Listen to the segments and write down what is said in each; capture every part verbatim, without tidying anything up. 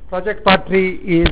project part three is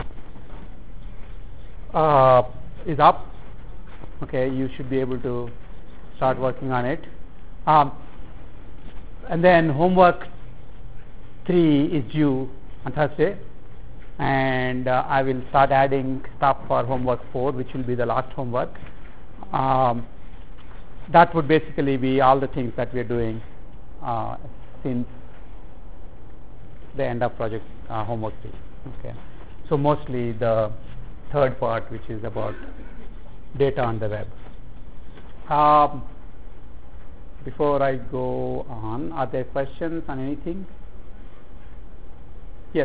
uh, is up. Okay, you should be able to start working on it. Um, and then homework three is due on Thursday, and uh, I will start adding stuff for homework four, which will be the last homework. Um, that would basically be all the things that we are doing uh, since the end of project uh, homework three. Okay, so mostly the third part, which is about data on the web. Um, before I go on, are there questions on anything? Yes.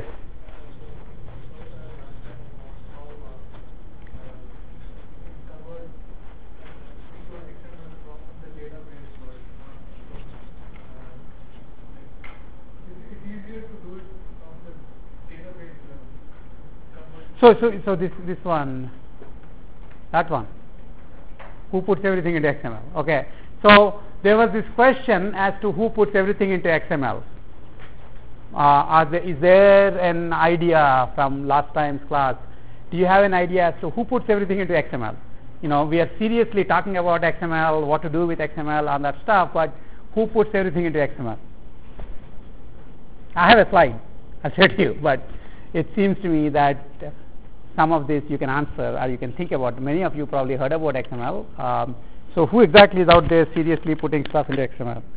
So, so, so this this one, that one, who puts everything into X M L? Okay. So there was this question as to who puts everything into X M L. Uh, are there, is there an idea from last time's class? Do you have an idea as to who puts everything into X M L? You know, we are seriously talking about X M L, what to do with X M L, and that stuff, but who puts everything into X M L? I have a slide, I'll show it to you, but it seems to me that some of this you can answer or you can think about. Many of you probably heard about X M L. Um, so who exactly is out there seriously putting stuff into X M L?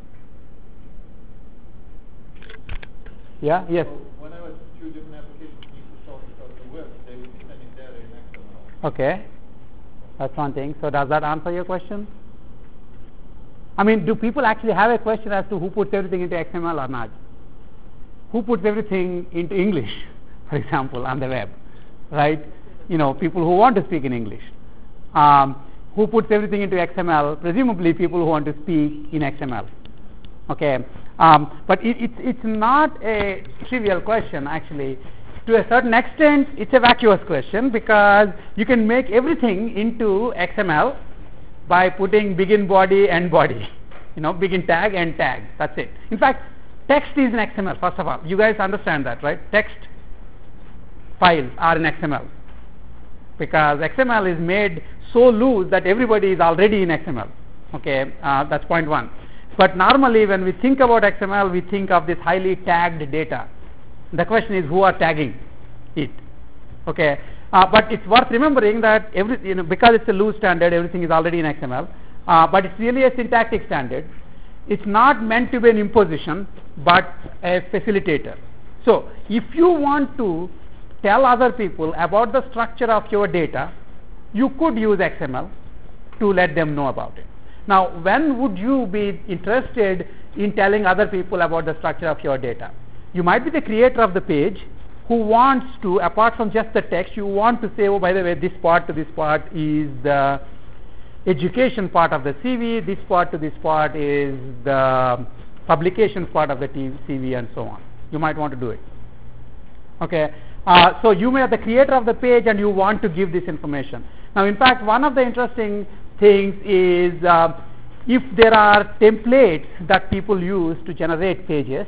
Yeah? Yes? So when I was two different applications used to talk about the web, they would be sending data in X M L. Okay. That's one thing. So does that answer your question? I mean, do people actually have a question as to who puts everything into X M L or not? Who puts everything into English, for example, on the web? Right? You know, people who want to speak in English. Um, who puts everything into X M L? Presumably people who want to speak in X M L. Okay. Um, but it, it's, it's not a trivial question, actually. To a certain extent, it's a vacuous question because you can make everything into X M L by putting begin body, end body. You know, begin tag, end tag. That's it. In fact, text is in X M L, first of all. You guys understand that, right? Text files are in X M L because X M L is made so loose that everybody is already in X M L. Okay, uh, that's point one. But normally when we think about X M L, we think of this highly tagged data. The question is who are tagging it. Okay, uh, but it's worth remembering that every, you know, because it's a loose standard, everything is already in X M L. Uh, but it's really a syntactic standard. It's not meant to be an imposition, but a facilitator. So if you want to tell other people about the structure of your data, you could use X M L to let them know about it. Now, when would you be interested in telling other people about the structure of your data? You might be the creator of the page who wants to, apart from just the text, you want to say, oh, by the way, this part to this part is the education part of the C V, this part to this part is the publication part of the C V, and so on. You might want to do it. Okay. Uh, so you may be the creator of the page and you want to give this information. Now, in fact, one of the interesting things is uh, if there are templates that people use to generate pages,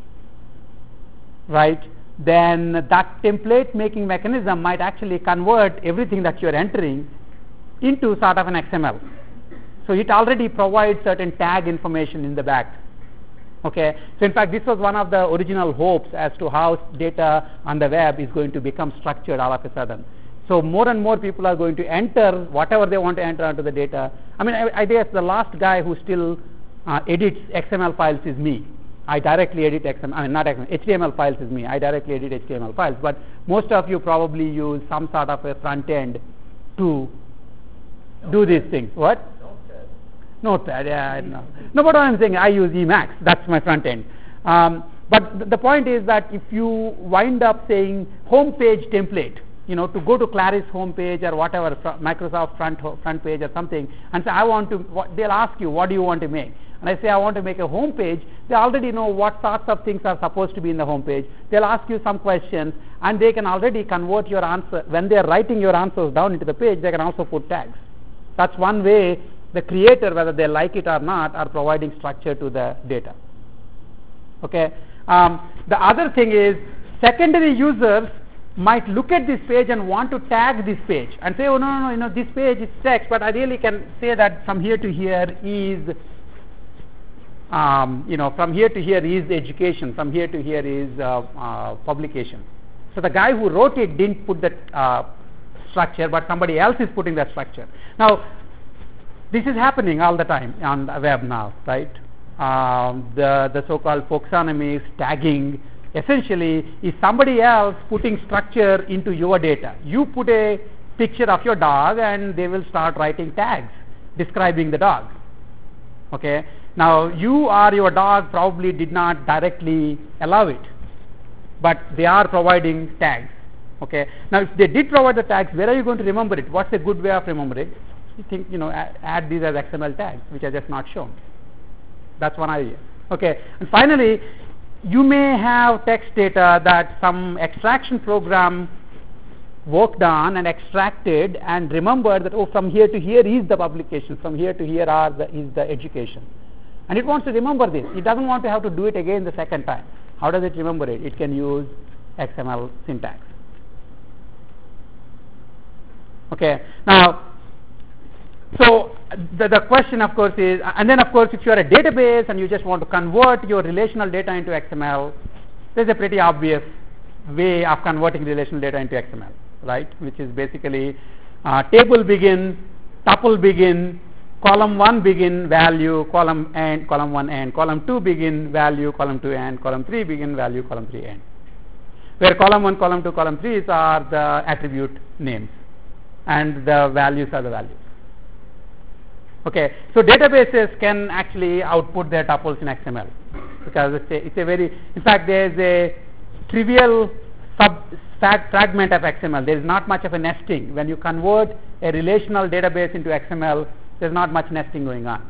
right, then that template making mechanism might actually convert everything that you are entering into sort of an X M L. So it already provides certain tag information in the back. Okay, so in fact this was one of the original hopes as to how data on the web is going to become structured all of a sudden. So more and more people are going to enter whatever they want to enter onto the data. I mean, I, I guess the last guy who still uh, edits X M L files is me. I directly edit X M L, I mean not X M L, H T M L files is me. I directly edit H T M L files, but most of you probably use some sort of a front end to do these things. What? Notepad, yeah, no. No, but what I'm saying, I use Emacs. That's my front end. Um, but th- the point is that if you wind up saying home page template, you know, to go to Claris home page or whatever, fr- Microsoft front ho- front page or something, and say I want to, what, they'll ask you, what do you want to make? And I say I want to make a home page. They already know what sorts of things are supposed to be in the home page. They'll ask you some questions, and they can already convert your answer. When they're writing your answers down into the page, they can also put tags. That's one way the creator, whether they like it or not, are providing structure to the data. Okay. Um, the other thing is secondary users might look at this page and want to tag this page and say, oh no, no, no, you know, this page is text, but I really can say that from here to here is, um, you know, from here to here is education, from here to here is uh, uh, publication. So the guy who wrote it didn't put that uh, structure, but somebody else is putting that structure. Now, this is happening all the time on the web now, right? Um, the, the so-called folksonomics, tagging, essentially is somebody else putting structure into your data. You put a picture of your dog and they will start writing tags describing the dog. Okay? Now, you or your dog probably did not directly allow it, but they are providing tags. Okay? Now, if they did provide the tags, where are you going to remember it? What's a good way of remembering? You think, you know, add, add these as X M L tags, which are just not shown. That's one idea. Okay? And finally, you may have text data that some extraction program worked on and extracted and remembered that, oh, from here to here is the publication, from here to here are the, is the education. And it wants to remember this. It doesn't want to have to do it again the second time. How does it remember it? It can use X M L syntax. Okay. Now, so the, the question, of course, is, and then, of course, if you are a database and you just want to convert your relational data into X M L, there's a pretty obvious way of converting relational data into X M L, right? Which is basically uh, table begin, tuple begin, column one begin, value, column end, column one end, column two begin, value, column two end, column three begin, value, column three end. Where column one, column two, column three are the attribute names and the values are the values. Okay, so databases can actually output their tuples in X M L because it's a, it's a very, in fact, there is a trivial sub fragment of X M L. There is not much of a nesting. When you convert a relational database into X M L, there's not much nesting going on.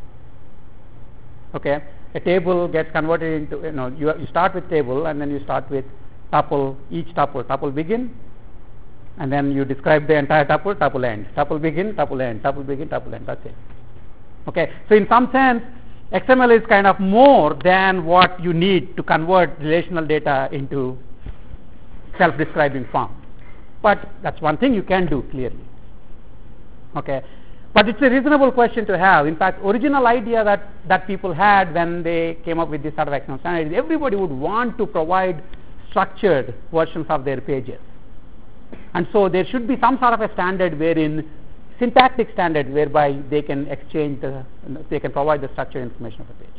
Okay, a table gets converted into, you know, you, you start with table and then you start with tuple, each tuple, tuple begin, and then you describe the entire tuple, tuple end, tuple begin, tuple end, tuple begin, tuple end, that's it. Okay, so in some sense, X M L is kind of more than what you need to convert relational data into self-describing form. But that's one thing you can do clearly. Okay, but it's a reasonable question to have. In fact, original idea that, that people had when they came up with this sort of X M L standard is everybody would want to provide structured versions of their pages. And so there should be some sort of a standard wherein syntactic standard whereby they can exchange the, they can provide the structured information of a page.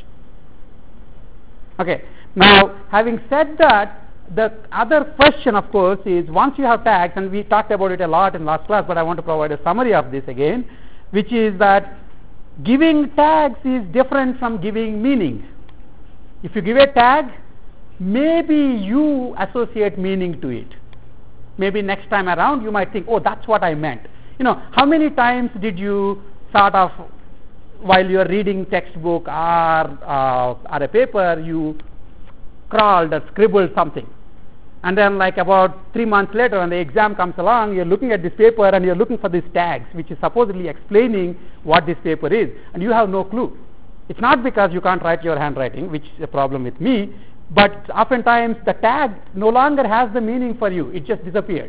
Okay. Now, having said that, the other question, of course, is once you have tags, and we talked about it a lot in last class, but I want to provide a summary of this again, which is that giving tags is different from giving meaning. If you give a tag, maybe you associate meaning to it. Maybe next time around you might think, oh, that's what I meant. You know, how many times did you sort of, while you are reading textbook or, uh, or a paper, you crawled or scribbled something. And then like about three months later when the exam comes along, you're looking at this paper and you're looking for these tags, which is supposedly explaining what this paper is. And you have no clue. It's not because you can't write your handwriting, which is a problem with me, but oftentimes the tag no longer has the meaning for you. It just disappeared.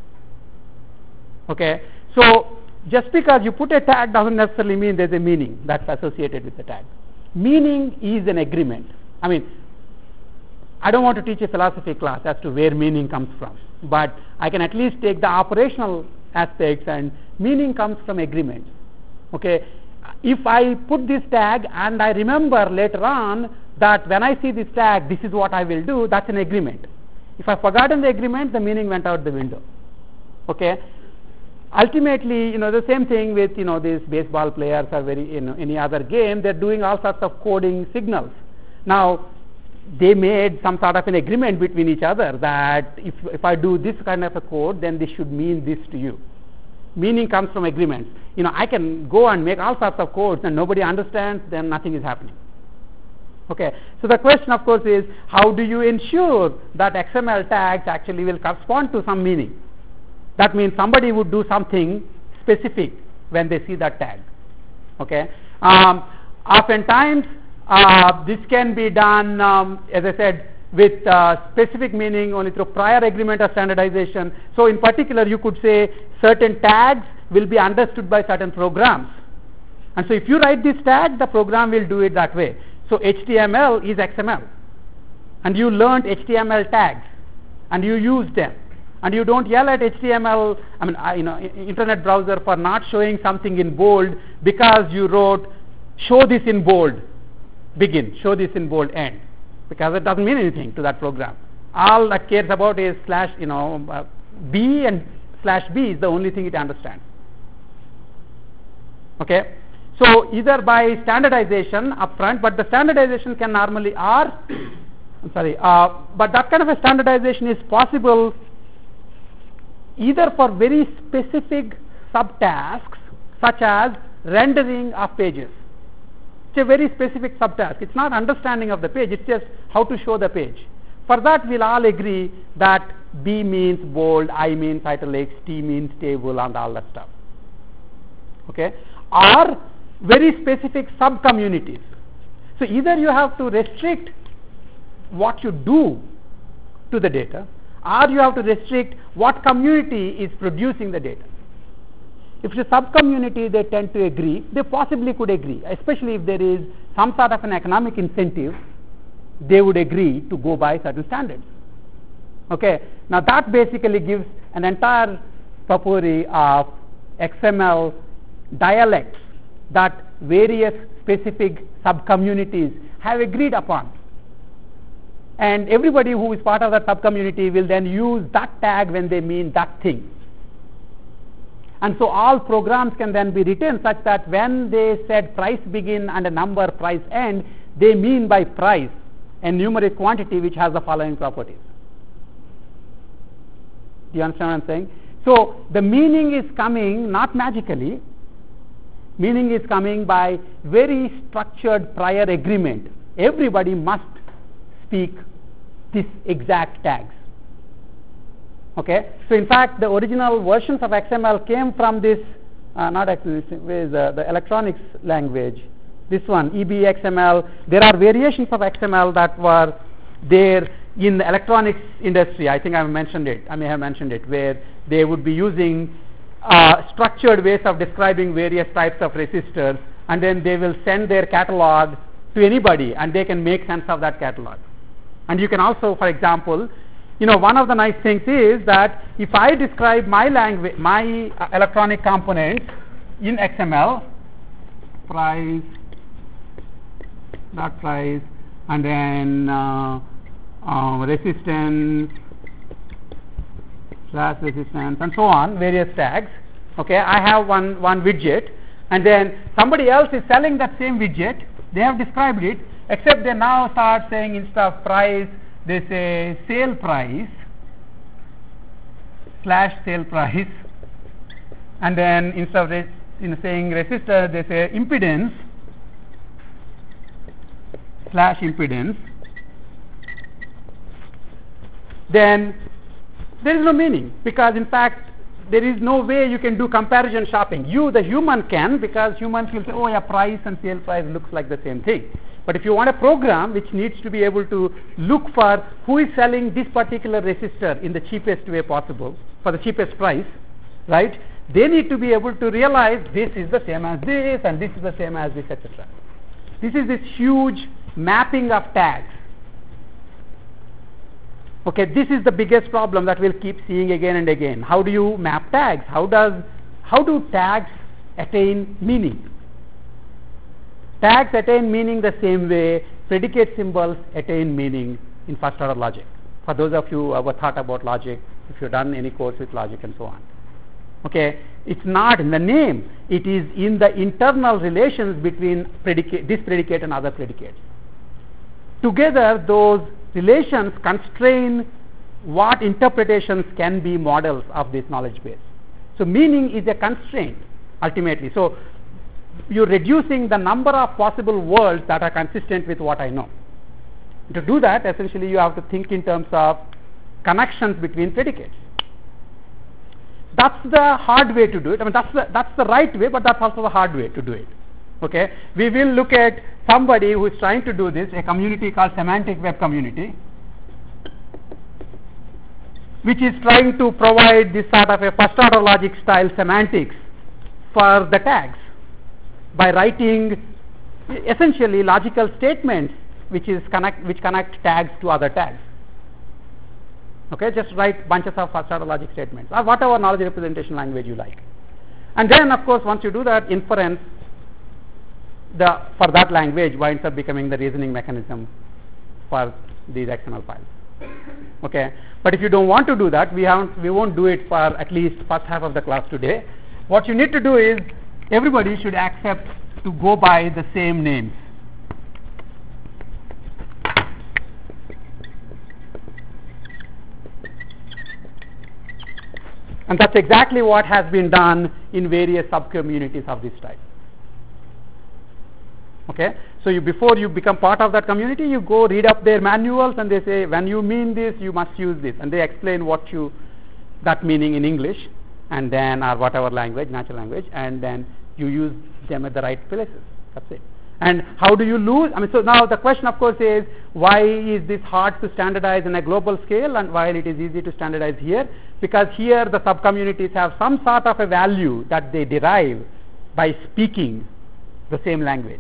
Okay, so just because you put a tag doesn't necessarily mean there's a meaning that's associated with the tag. Meaning is an agreement. I mean, I don't want to teach a philosophy class as to where meaning comes from, but I can at least take the operational aspects, and meaning comes from agreements. Okay, if I put this tag and I remember later on that when I see this tag, this is what I will do, that's an agreement. If I've forgotten the agreement, the meaning went out the window. Okay. Ultimately, you know, the same thing with, you know, these baseball players or very, you know, any other game, they're doing all sorts of coding signals. Now, they made some sort of an agreement between each other that if, if I do this kind of a code, then this should mean this to you. Meaning comes from agreements. You know, I can go and make all sorts of codes and nobody understands, then nothing is happening. Okay, so the question, of course, is how do you ensure that X M L tags actually will correspond to some meaning? That means somebody would do something specific when they see that tag. Okay, um, oftentimes uh, this can be done, um, as I said, with uh, specific meaning only through prior agreement or standardization. So in particular, you could say certain tags will be understood by certain programs. And so if you write this tag, the program will do it that way. So H T M L is X M L. And you learned H T M L tags, and you use them. And you don't yell at H T M L, I mean, uh, you know, internet browser for not showing something in bold because you wrote, show this in bold, begin, show this in bold, end. Because it doesn't mean anything to that program. All that cares about is slash, you know, uh, B and slash B is the only thing it understands. Okay? So either by standardization upfront, but the standardization can normally, or, I'm sorry, uh, but that kind of a standardization is possible either for very specific subtasks, such as rendering of pages. It's a very specific subtask. It's not understanding of the page, it's just how to show the page. For that, we'll all agree that B means bold, I means italics, T means table, and all that stuff. Okay? Or very specific sub-communities. So either you have to restrict what you do to the data, or you have to restrict what community is producing the data. If it's a sub-community, they tend to agree. They possibly could agree, especially if there is some sort of an economic incentive, they would agree to go by certain standards. Okay, now that basically gives an entire potpourri of X M L dialects that various specific sub-communities have agreed upon. And everybody who is part of that sub-community will then use that tag when they mean that thing. And so all programs can then be written such that when they said price begin and a number price end, they mean by price a numeric quantity which has the following properties. Do you understand what I'm saying? So the meaning is coming not magically. Meaning is coming by very structured prior agreement. Everybody must speak this exact tags. Okay, so in fact the original versions of X M L came from this, uh, not X M L, where is uh, the electronics language, this one, E B X M L. There are variations of X M L that were there in the electronics industry. I think I mentioned it, I may have mentioned it, where they would be using uh, structured ways of describing various types of resistors, and then they will send their catalog to anybody and they can make sense of that catalog. And you can also, for example, you know, one of the nice things is that if I describe my language, my uh, electronic components in X M L, price, dot price, and then uh, uh, resistance, slash resistance, and so on, various tags. Okay, I have one one widget, and then somebody else is selling that same widget. They have described it, except they now start saying instead of price, they say sale price slash sale price, and then instead of res, you know, saying resistor, they say impedance slash impedance. Then there is no meaning, because in fact there is no way you can do comparison shopping. You, the human, can, because humans will say, oh yeah, price and sale price looks like the same thing. But if you want a program which needs to be able to look for who is selling this particular resistor in the cheapest way possible, for the cheapest price, right, they need to be able to realize this is the same as this and this is the same as this, et cetera. This is this huge mapping of tags. Okay, this is the biggest problem that we'll keep seeing again and again. How do you map tags? How does, how do tags attain meaning? Tags attain meaning the same way predicate symbols attain meaning in first order logic. For those of you who ever thought about logic, if you've done any course with logic and so on. Okay, it's not in the name, it is in the internal relations between predicate, this predicate and other predicates. Together, those relations constrain what interpretations can be models of this knowledge base. So meaning is a constraint ultimately. So you're reducing the number of possible worlds that are consistent with what I know. To do that, essentially you have to think in terms of connections between predicates. That's the hard way to do it. I mean, that's the, that's the right way, but that's also the hard way to do it. Okay, we will look at somebody who is trying to do this, a community called Semantic Web Community, which is trying to provide this sort of a first order logic style semantics for the tags by writing essentially logical statements which is connect which connect tags to other tags. Okay, just write bunches of first order logic statements or whatever knowledge representation language you like. And then of course once you do that, inference the for that language winds up becoming the reasoning mechanism for these X M L files. Okay, but if you don't want to do that, we haven't we won't do it for at least first half of the class today. What you need to do is everybody should accept to go by the same names. And that's exactly what has been done in various sub-communities of this type. Okay, so you, before you become part of that community, you go read up their manuals and they say, when you mean this, you must use this. And they explain what you, that meaning in English, and then, or whatever language, natural language, and then you use them at the right places. That's it. And how do you lose? I mean, so now the question, of course, is why is this hard to standardize on a global scale, and while it is easy to standardize here? Because here the sub-communities have some sort of a value that they derive by speaking the same language.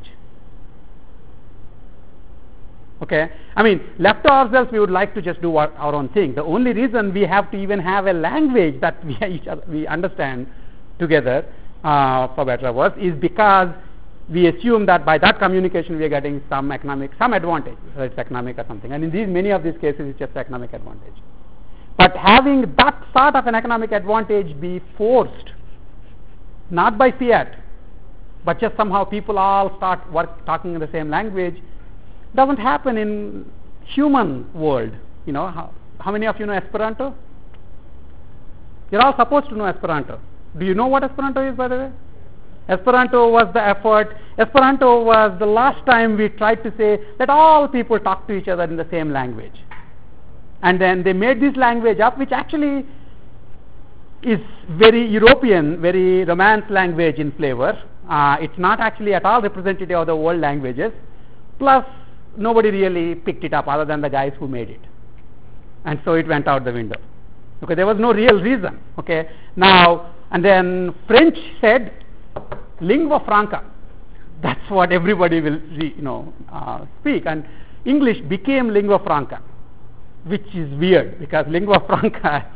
Okay, I mean, left to ourselves, we would like to just do our, our own thing. The only reason we have to even have a language that we each other, we understand together, uh, for better or worse, is because we assume that by that communication we are getting some economic, some advantage, whether it's economic or something. And in these many of these cases, it's just economic advantage. But having that sort of an economic advantage be forced, not by fiat, but just somehow people all start work, talking in the same language, doesn't happen in human world. You know, how, how many of you know Esperanto? You're all supposed to know Esperanto. Do you know what Esperanto is, by the way? Esperanto was the effort. Esperanto was the last time we tried to say that all people talk to each other in the same language. And then they made this language up, which actually is very European, very Romance language in flavor. Uh, it's not actually at all representative of the world languages. Plus, nobody really picked it up other than the guys who made it. And so it went out the window. Okay, there was no real reason. Okay, now, and then French said, lingua franca. That's what everybody will, you know, uh, speak. And English became lingua franca, which is weird because lingua franca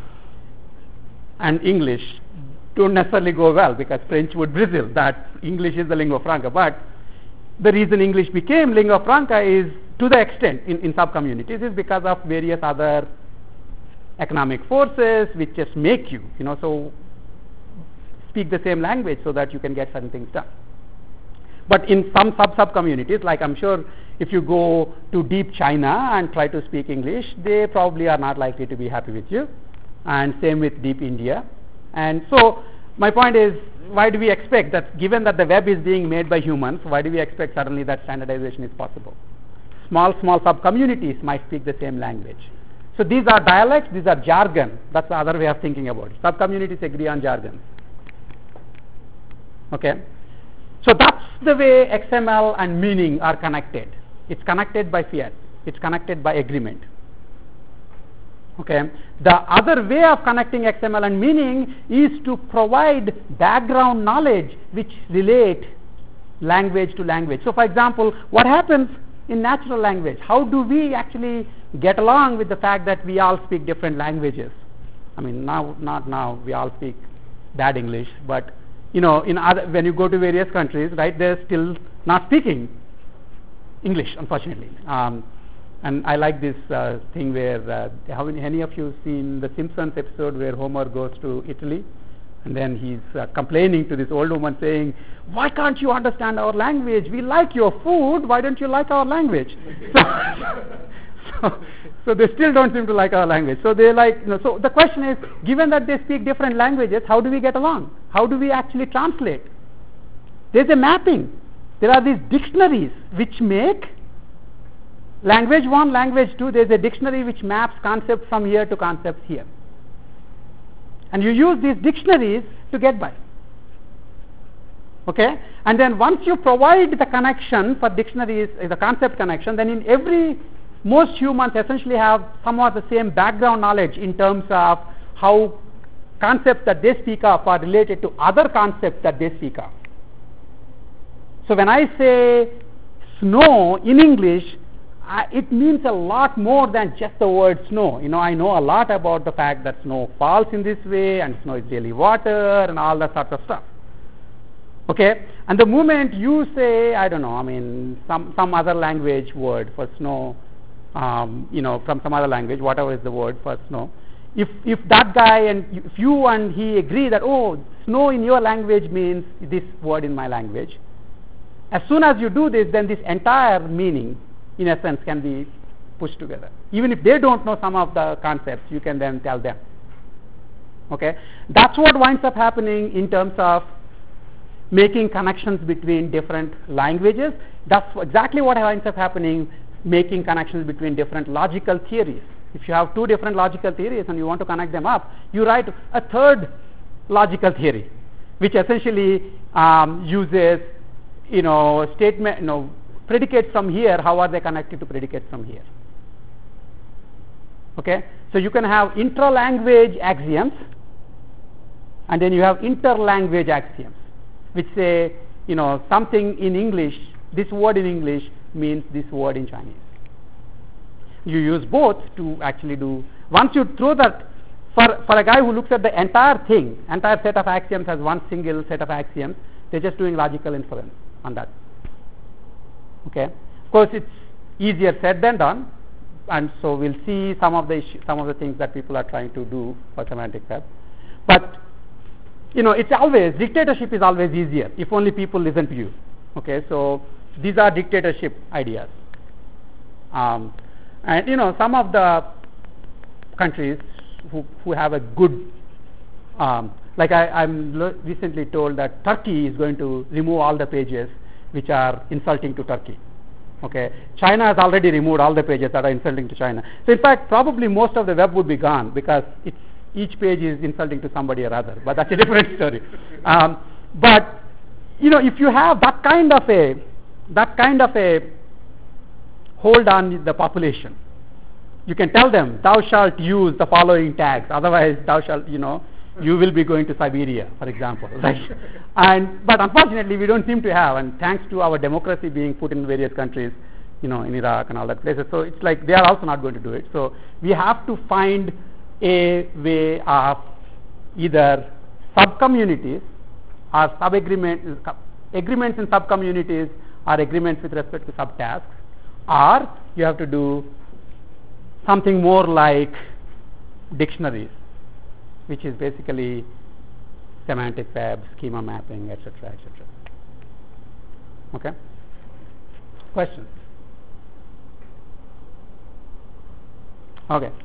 and English don't necessarily go well, because French would bristle that English is the lingua franca. But the reason English became lingua franca is, to the extent in, in sub-communities, is because of various other economic forces which just make you, you know, so speak the same language so that you can get certain things done. But in some sub-sub-communities, like I'm sure if you go to deep China and try to speak English, they probably are not likely to be happy with you. And same with deep India. And so my point is, why do we expect that, given that the web is being made by humans, why do we expect suddenly that standardization is possible? Small, small sub-communities might speak the same language. So these are dialects, these are jargon. That's the other way of thinking about it. Sub-communities agree on jargon. Okay? So that's the way X M L and meaning are connected. It's connected by fiat. It's connected by agreement. Okay? The other way of connecting X M L and meaning is to provide background knowledge which relate language to language. So for example, what happens in natural language? How do we actually get along with the fact that we all speak different languages? I mean, now, not now, we all speak bad English, but you know, in other, when you go to various countries, right, they're still not speaking English, unfortunately. Um, and I like this uh, thing where, uh, how many, any of you seen the Simpsons episode where Homer goes to Italy, and then he's uh, complaining to this old woman saying, why can't you understand our language? We like your food, why don't you like our language? so, so, so they still don't seem to like our language. So they like, you know, so the question is, given that they speak different languages, how do we get along? How do we actually translate? There's a mapping. There are these dictionaries which make language one, language two. There's a dictionary which maps concepts from here to concepts here. And you use these dictionaries to get by. Okay? And then once you provide the connection for dictionaries, the concept connection, then in every most humans essentially have somewhat the same background knowledge in terms of how concepts that they speak of are related to other concepts that they speak of. So when I say snow in English, I, it means a lot more than just the word snow. You know, I know a lot about the fact that snow falls in this way, and snow is really water, and all that sort of stuff. Okay, and the moment you say, I don't know, I mean, some some other language word for snow, um, you know, from some other language, whatever is the word for snow, if if that guy and if you and he agree that, oh, snow in your language means this word in my language, as soon as you do this, then this entire meaning, in a sense, can be pushed together. Even if they don't know some of the concepts, you can then tell them. Okay, that's what winds up happening in terms of making connections between different languages. That's exactly what winds up happening, making connections between different logical theories. If you have two different logical theories and you want to connect them up, you write a third logical theory, which essentially um, uses, you know, statement, you know, predicates from here. How are they connected to predicates from here? Okay, so you can have intra-language axioms, and then you have inter-language axioms, which say, you know, something in English, this word in English means this word in Chinese. You use both to actually do, once you throw that, for, for a guy who looks at the entire thing, entire set of axioms as one single set of axioms, they're just doing logical inference on that. Okay, of course it's easier said than done, and so we'll see some of the issue, some of the things that people are trying to do for semantic web. But you know, it's always, dictatorship is always easier if only people listen to you. Okay, so these are dictatorship ideas. Um, and you know, some of the countries who, who have a good, um, like I, I'm lo- recently told that Turkey is going to remove all the pages which are insulting to Turkey. Okay, China has already removed all the pages that are insulting to China. So in fact, probably most of the web would be gone because it's each page is insulting to somebody or other, but that's a different story. Um, but you know, if you have that kind of a that kind of a hold on the population, you can tell them, thou shalt use the following tags, otherwise thou shalt, you know, you will be going to Siberia, for example, right? And but unfortunately, we don't seem to have, and thanks to our democracy being put in various countries, you know, in Iraq and all that places, so it's like they are also not going to do it. So we have to find a way of either sub-communities or sub-agreement, agreements in sub-communities or agreements with respect to sub-tasks, or you have to do something more like dictionaries, which is basically semantic web, schema mapping, et cetera, et cetera. Okay? Questions? Okay.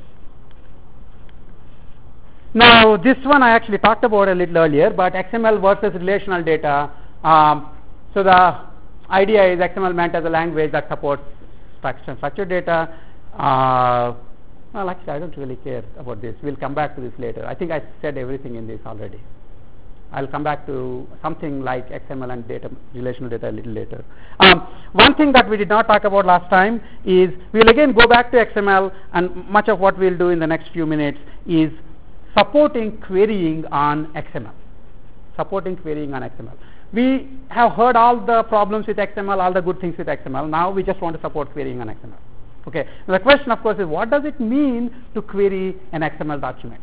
Now, this one I actually talked about a little earlier, but X M L versus relational data. Um, so the idea is X M L meant as a language that supports structured and structured data. Uh, well, actually, I don't really care about this. We'll come back to this later. I think I said everything in this already. I'll come back to something like X M L and data, relational data a little later. Um, one thing that we did not talk about last time is we'll again go back to X M L, and much of what we'll do in the next few minutes is supporting querying on X M L. Supporting querying on X M L. We have heard all the problems with X M L, all the good things with X M L. Now we just want to support querying on X M L. Okay. Now the question, of course, is what does it mean to query an X M L document?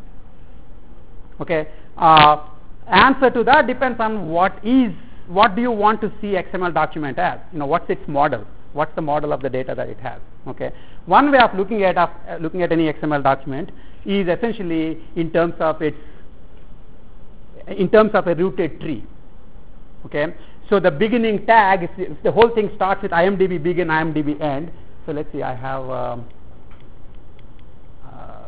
Okay. Uh, answer to that depends on what is, what do you want to see X M L document as? You know, what's its model? What's the model of the data that it has? Okay. One way of looking at uh, looking at any X M L document is essentially in terms of its in terms of a rooted tree. Okay. So the beginning tag, if, if the whole thing starts with I M D B begin, I M D B end. So let's see, I have um, uh,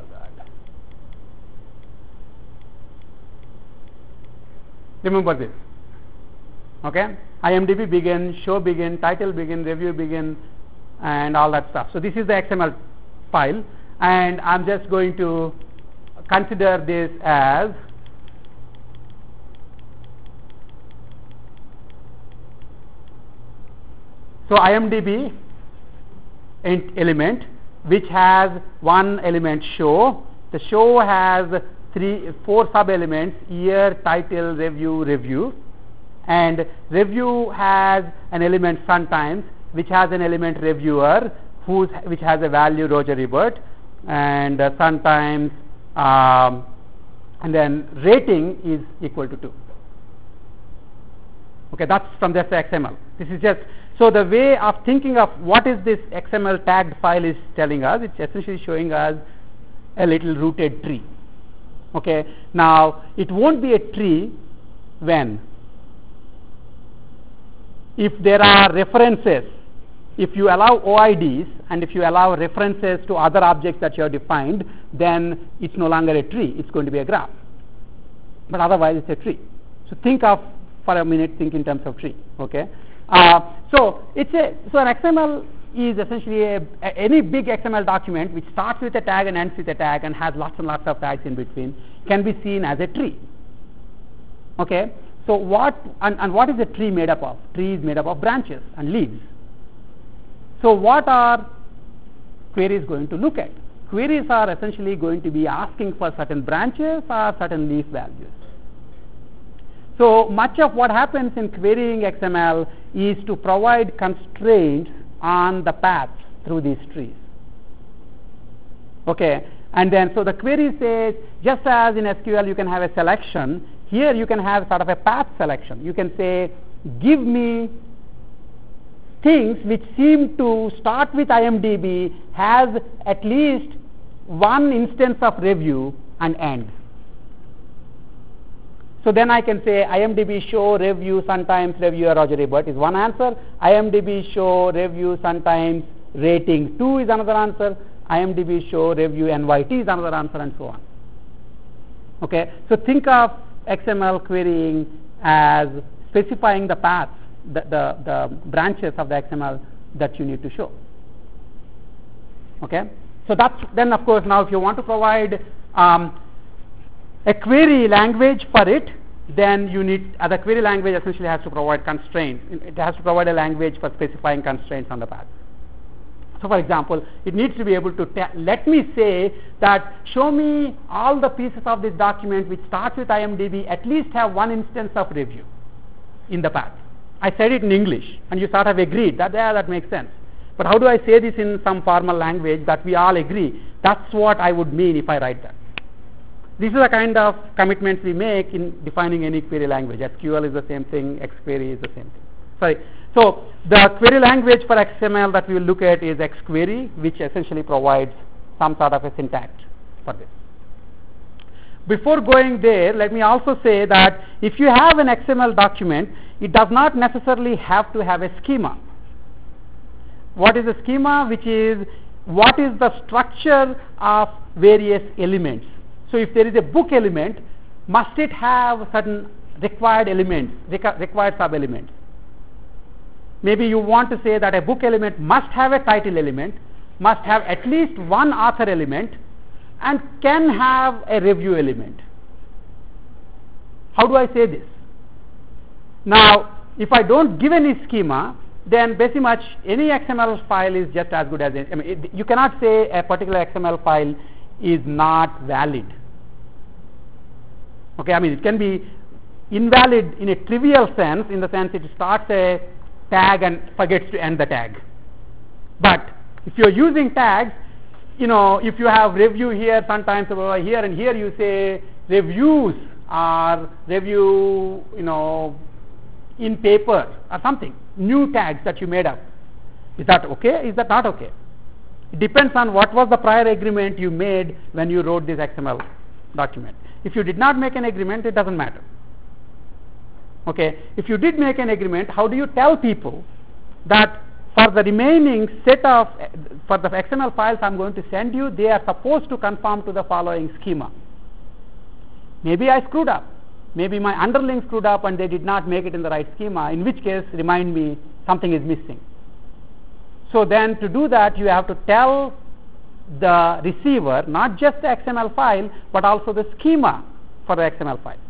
remember this. Okay. I M D B begin, show begin, title begin, review begin, and all that stuff. So this is the X M L file, and I'm just going to consider this as so I M D B ent element which has one element show. The show has three, four sub elements: year, title, review, review, and review has an element sometimes which has an element reviewer who's which has a value Roger Ebert, and uh, sometimes um, and then rating is equal to two. Okay, that's from this X M L. This is just so the way of thinking of what is this X M L tagged file is telling us. It's essentially showing us a little rooted tree. Okay, now it won't be a tree when if there are references, if you allow O I Ds and if you allow references to other objects that you have defined, then it's no longer a tree, it's going to be a graph. But otherwise it's a tree. So think of, for a minute, think in terms of tree. Okay, uh, so it's a so an X M L is essentially a, a, any big X M L document which starts with a tag and ends with a tag and has lots and lots of tags in between can be seen as a tree. Okay, so what and, and what is a tree made up of? Tree is made up of branches and leaves. So what are queries going to look at? Queries are essentially going to be asking for certain branches or certain leaf values. So much of what happens in querying X M L is to provide constraints on the paths through these trees. Okay, and then so the query says, just as in S Q L you can have a selection, here you can have sort of a path selection. You can say, give me things which seem to start with I M D B, has at least one instance of review and end. So then I can say I M D B show review sometimes reviewer Roger Ebert is one answer. I M D B show review sometimes rating two is another answer. I M D B show review N Y T is another answer, and so on. Okay, so think of X M L querying as specifying the paths, the, the, the branches of the X M L that you need to show. Okay, so that's then of course now if you want to provide um, a query language for it, then you need uh, the query language essentially has to provide constraints. It has to provide a language for specifying constraints on the path. So for example, it needs to be able to let me say that show me all the pieces of this document which starts with I M D B at least have one instance of review in the path. I said it in English and you sort of agreed that yeah, that makes sense. But how do I say this in some formal language that we all agree? That's what I would mean if I write that. This is the kind of commitments we make in defining any query language. S Q L is the same thing, Xquery is the same thing. Sorry. So the query language for X M L that we will look at is Xquery, which essentially provides some sort of a syntax for this. Before going there, let me also say that if you have an X M L document, it does not necessarily have to have a schema. What is a schema? Which is what is the structure of various elements. So if there is a book element, must it have certain required elements, required sub-elements? Maybe you want to say that a book element must have a title element, must have at least one author element, and can have a review element. How do I say this? Now, if I don't give any schema, then basically much any X M L file is just as good as it, I mean, it, you cannot say a particular X M L file is not valid. Okay, I mean it can be invalid in a trivial sense, in the sense it starts a tag and forgets to end the tag. But if you're using tags, you know, if you have review here, sometimes over here and here you say reviews or review, you know, in paper or something, new tags that you made up. Is that okay? Is that not okay? It depends on what was the prior agreement you made when you wrote this X M L document. If you did not make an agreement, it doesn't matter. Okay, if you did make an agreement, how do you tell people that for the remaining set of, for the X M L files I'm going to send you, they are supposed to conform to the following schema? Maybe I screwed up. Maybe my underling screwed up and they did not make it in the right schema, in which case, remind me, something is missing. So then to do that, you have to tell the receiver not just the X M L file, but also the schema for the X M L file.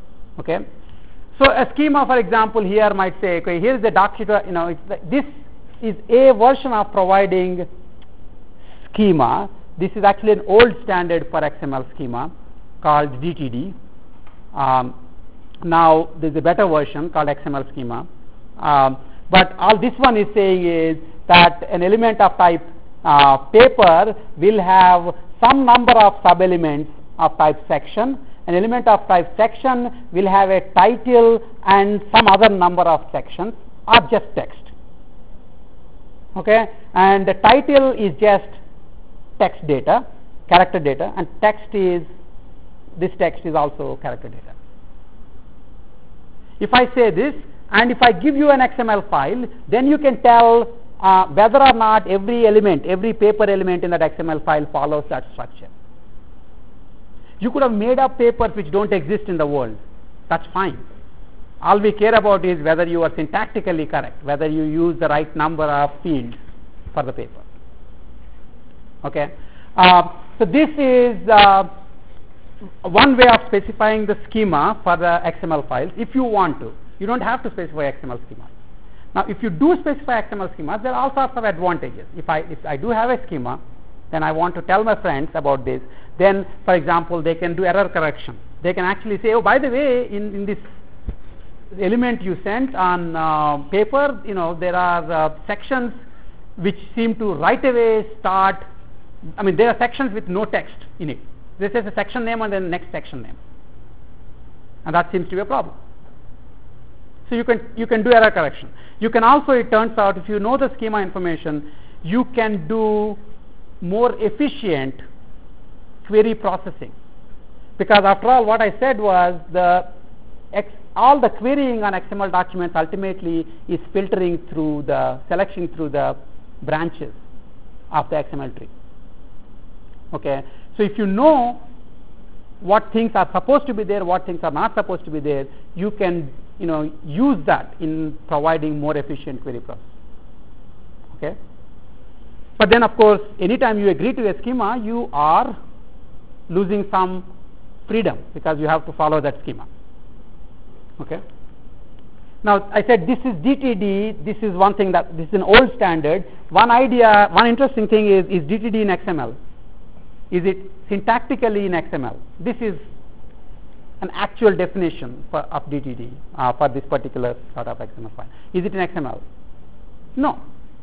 Okay? So a schema, for example, here might say, okay, here is the document, you know, it's the, this is a version of providing schema. This is actually an old standard for X M L schema called D T D. Um, now there's a better version called X M L schema. Um, but all this one is saying is that an element of type uh, paper will have some number of sub-elements of type section. An element of type section will have a title and some other number of sections or just text. Okay, and the title is just text data, character data, and text is, this text is also character data. If I say this, and if I give you an X M L file, then you can tell uh, whether or not every element, every paper element in that X M L file follows that structure. You could have made up papers which don't exist in the world. That's fine. All we care about is whether you are syntactically correct, whether you use the right number of fields for the paper. Okay. Uh, so this is uh, one way of specifying the schema for the X M L files if you want to. You don't have to specify X M L schema. Now, if you do specify X M L schemas, there are all sorts of advantages. If I, if I do have a schema, then I want to tell my friends about this. Then, for example, they can do error correction. They can actually say, oh, by the way, in, in this element you sent on uh, paper, you know, there are uh, sections which seem to right away start, I mean, there are sections with no text in it. This is a section name and then the next section name. And that seems to be a problem. So you can, you can do error correction. You can also, it turns out, if you know the schema information, you can do more efficient query processing. Because after all, what I said was the X, all the querying on X M L documents ultimately is filtering through the, selection through the branches of the X M L tree. Okay, so if you know what things are supposed to be there, what things are not supposed to be there, you can, you know, use that in providing more efficient query process. Okay, but then of course, anytime you agree to a schema, you are losing some freedom because you have to follow that schema. Okay. Now I said this is D T D. This is one thing that this is an old standard. One idea, one interesting thing is is D T D in X M L? Is it syntactically in X M L? This is an actual definition for, of D T D uh, for this particular sort of X M L file. Is it in X M L? No.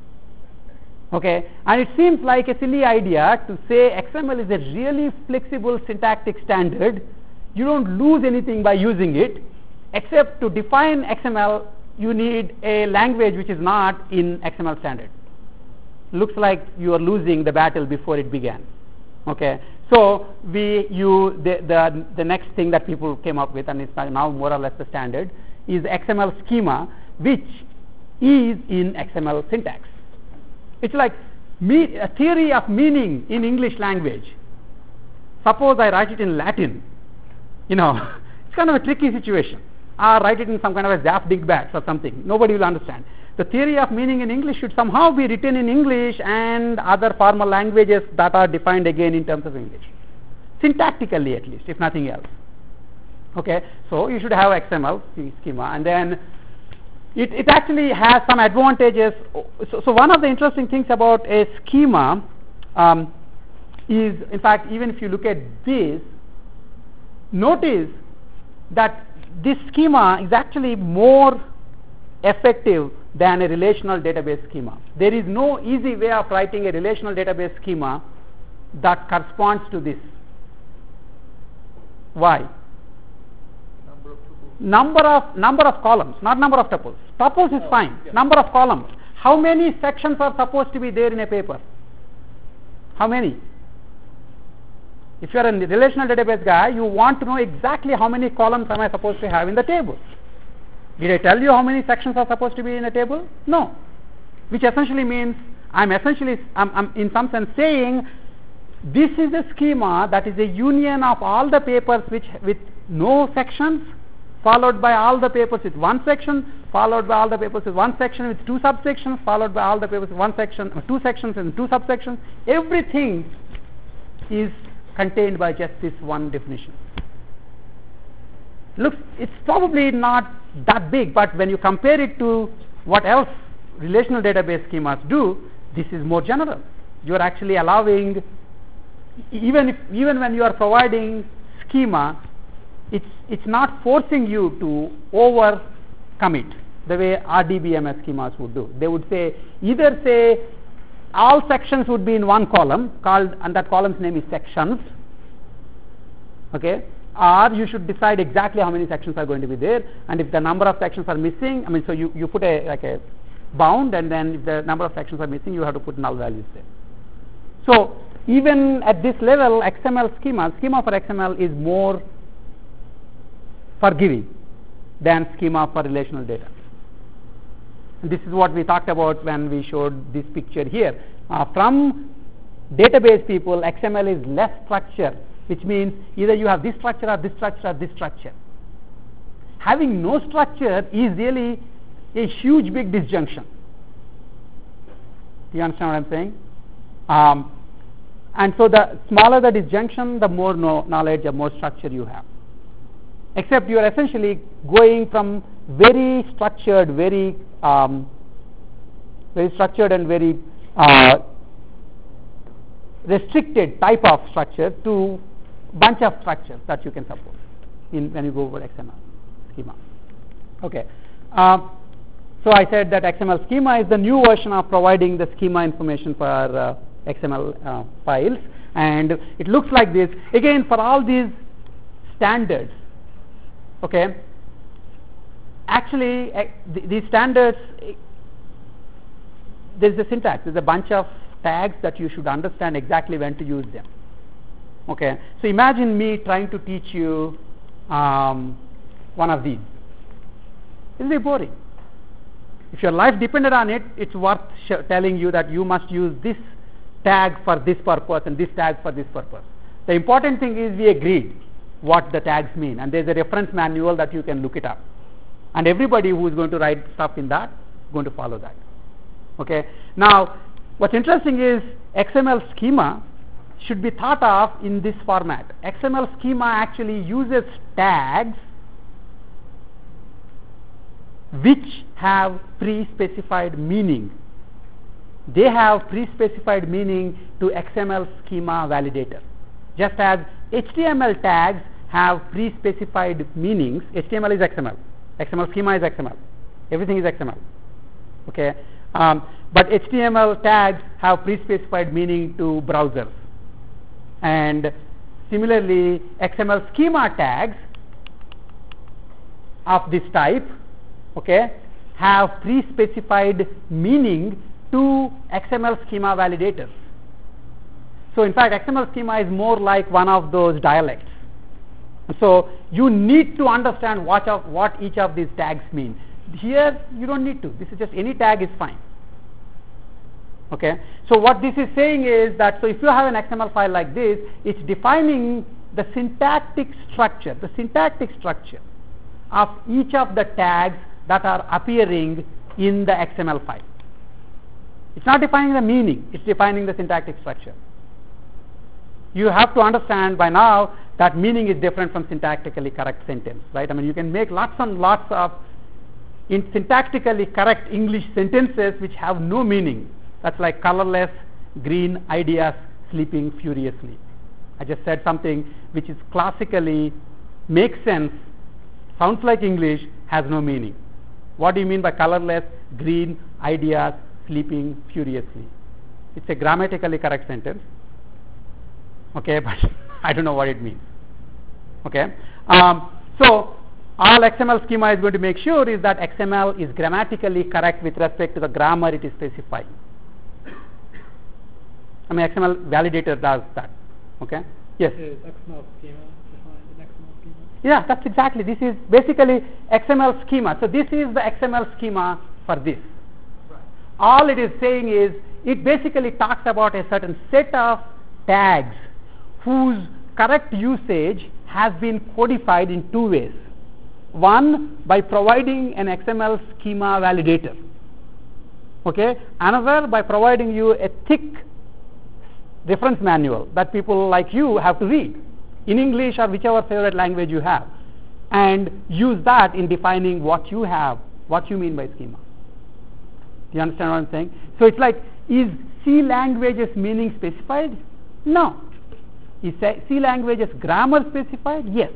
Okay, and it seems like a silly idea to say X M L is a really flexible syntactic standard. You don't lose anything by using it, except to define X M L, you need a language which is not in X M L standard. Looks like you are losing the battle before it began. Okay, so we you the the, the next thing that people came up with, and it's now more or less the standard, is X M L schema, which is in X M L syntax. It's like me, a theory of meaning in English language. Suppose I write it in Latin, you know, it's kind of a tricky situation. Or write it in some kind of a Zap Digbats or something. Nobody will understand. The theory of meaning in English should somehow be written in English and other formal languages that are defined again in terms of English. Syntactically at least, if nothing else. Okay, so you should have X M L schema, and then It, it actually has some advantages. So, so one of the interesting things about a schema um, is, in fact, even if you look at this, notice that this schema is actually more effective than a relational database schema. There is no easy way of writing a relational database schema that corresponds to this. Why? Number of number of columns, not number of tuples. Tuples is fine. Yeah. Number of columns. How many sections are supposed to be there in a paper? How many? If you are a relational database guy, you want to know exactly how many columns am I supposed to have in the table. Did I tell you how many sections are supposed to be in a table? No. Which essentially means I'm essentially I'm, I'm in some sense saying this is a schema that is a union of all the papers which with no sections, followed by all the papers with one section, followed by all the papers with one section with two subsections, followed by all the papers with one section, uh, two sections and two subsections. Everything is contained by just this one definition. Looks, it's probably not that big, but when you compare it to what else relational database schemas do, this is more general. You are actually allowing, even if even when you are providing schema, it's it's not forcing you to over commit the way R D B M S schemas would do. They would say either say all sections would be in one column called, and that column's name is sections, okay, or you should decide exactly how many sections are going to be there, and if the number of sections are missing, I mean, so you, you put a like a bound, and then if the number of sections are missing, you have to put null values there. So even at this level, X M L schema, schema for X M L is more forgiving than schema for relational data. And this is what we talked about when we showed this picture here. Uh, from database people, X M L is less structure, which means either you have this structure or this structure or this structure. Having no structure is really a huge big disjunction. Do you understand what I'm saying? Um, and so the smaller the disjunction, the more no knowledge, the more structure you have. Except you are essentially going from very structured, very um, very structured and very uh, restricted type of structure to bunch of structures that you can support in when you go over X M L schema. Okay. Uh, so I said that X M L schema is the new version of providing the schema information for uh, X M L uh, files, and it looks like this. Again, for all these standards, okay, actually uh, th these standards, uh, there is a syntax, there is a bunch of tags that you should understand exactly when to use them. Okay, so imagine me trying to teach you um, one of these. It will be boring. If your life depended on it, it's worth telling you that you must use this tag for this purpose and this tag for this purpose. The important thing is we agreed what the tags mean, and there's a reference manual that you can look it up, and everybody who is going to write stuff in that is going to follow that. Okay, now what's interesting is X M L schema should be thought of in this format. X M L schema actually uses tags which have pre-specified meaning. They have pre-specified meaning to X M L schema validator. Just as H T M L tags have pre-specified meanings, H T M L is X M L, X M L schema is X M L, everything is X M L. Okay, um, but H T M L tags have pre-specified meaning to browsers, and similarly X M L schema tags of this type, okay, have pre-specified meaning to X M L schema validators. So in fact, X M L schema is more like one of those dialects. So you need to understand what, of, what each of these tags mean. Here you don't need to. This is just any tag is fine. Okay. So what this is saying is that, so if you have an X M L file like this, it's defining the syntactic structure, the syntactic structure of each of the tags that are appearing in the X M L file. It's not defining the meaning, it's defining the syntactic structure. You have to understand by now that meaning is different from syntactically correct sentence, right? I mean, you can make lots and lots of in syntactically correct English sentences which have no meaning. That's like colorless, green ideas, sleeping furiously. I just said something which is classically makes sense, sounds like English, has no meaning. What do you mean by colorless, green ideas, sleeping furiously? It's a grammatically correct sentence, okay, but I don't know what it means. Okay, um, so all X M L schema is going to make sure is that X M L is grammatically correct with respect to the grammar it is specifying. I mean, X M L validator does that. Okay, yes. Is X M L schema defined in X M L schema? Yeah, that's exactly. This is basically X M L schema. So this is the X M L schema for this. Right. All it is saying is it basically talks about a certain set of tags whose correct usage has been codified in two ways. One, by providing an X M L schema validator. Okay, another by providing you a thick reference manual that people like you have to read in English or whichever favorite language you have, and use that in defining what you have, what you mean by schema. Do you understand what I'm saying? So it's like, is C language's meaning specified? No. Is C language's grammar specified? Yes.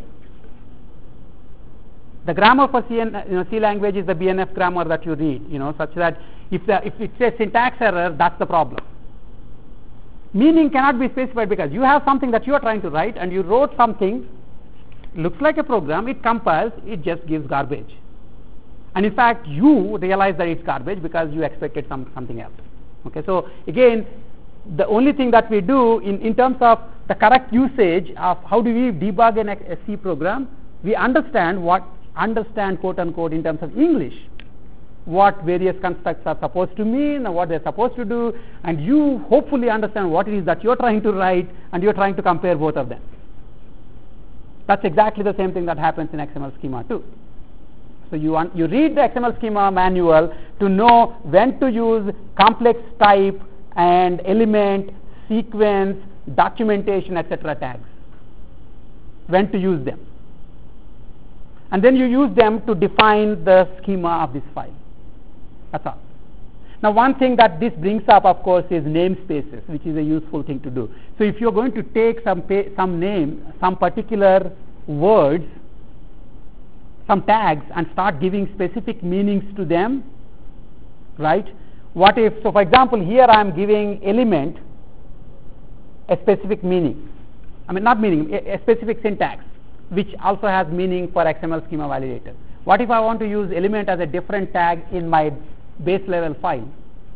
The grammar for C, you know, C language is the B N F grammar that you read, you know, such that if, the, if it says syntax error, that's the problem. Meaning cannot be specified because you have something that you are trying to write and you wrote something, looks like a program, it compiles, it just gives garbage. And in fact, you realize that it's garbage because you expected some, something else. Okay, so again, the only thing that we do in, in terms of the correct usage of how do we debug an, a C program, we understand what, understand quote unquote in terms of English, what various constructs are supposed to mean, what they're supposed to do, and you hopefully understand what it is that you're trying to write and you're trying to compare both of them. That's exactly the same thing that happens in X M L schema too. So you, want, you read the X M L schema manual to know when to use complex type and element, sequence, documentation, et cetera tags. When to use them. And then you use them to define the schema of this file. That's all. Now one thing that this brings up, of course, is namespaces, which is a useful thing to do. So if you're going to take some, pa- some name, some particular words, some tags, and start giving specific meanings to them, right? What if, so for example, here I am giving element a specific meaning. I mean, not meaning, a, a specific syntax, which also has meaning for X M L schema validator. What if I want to use element as a different tag in my base level file?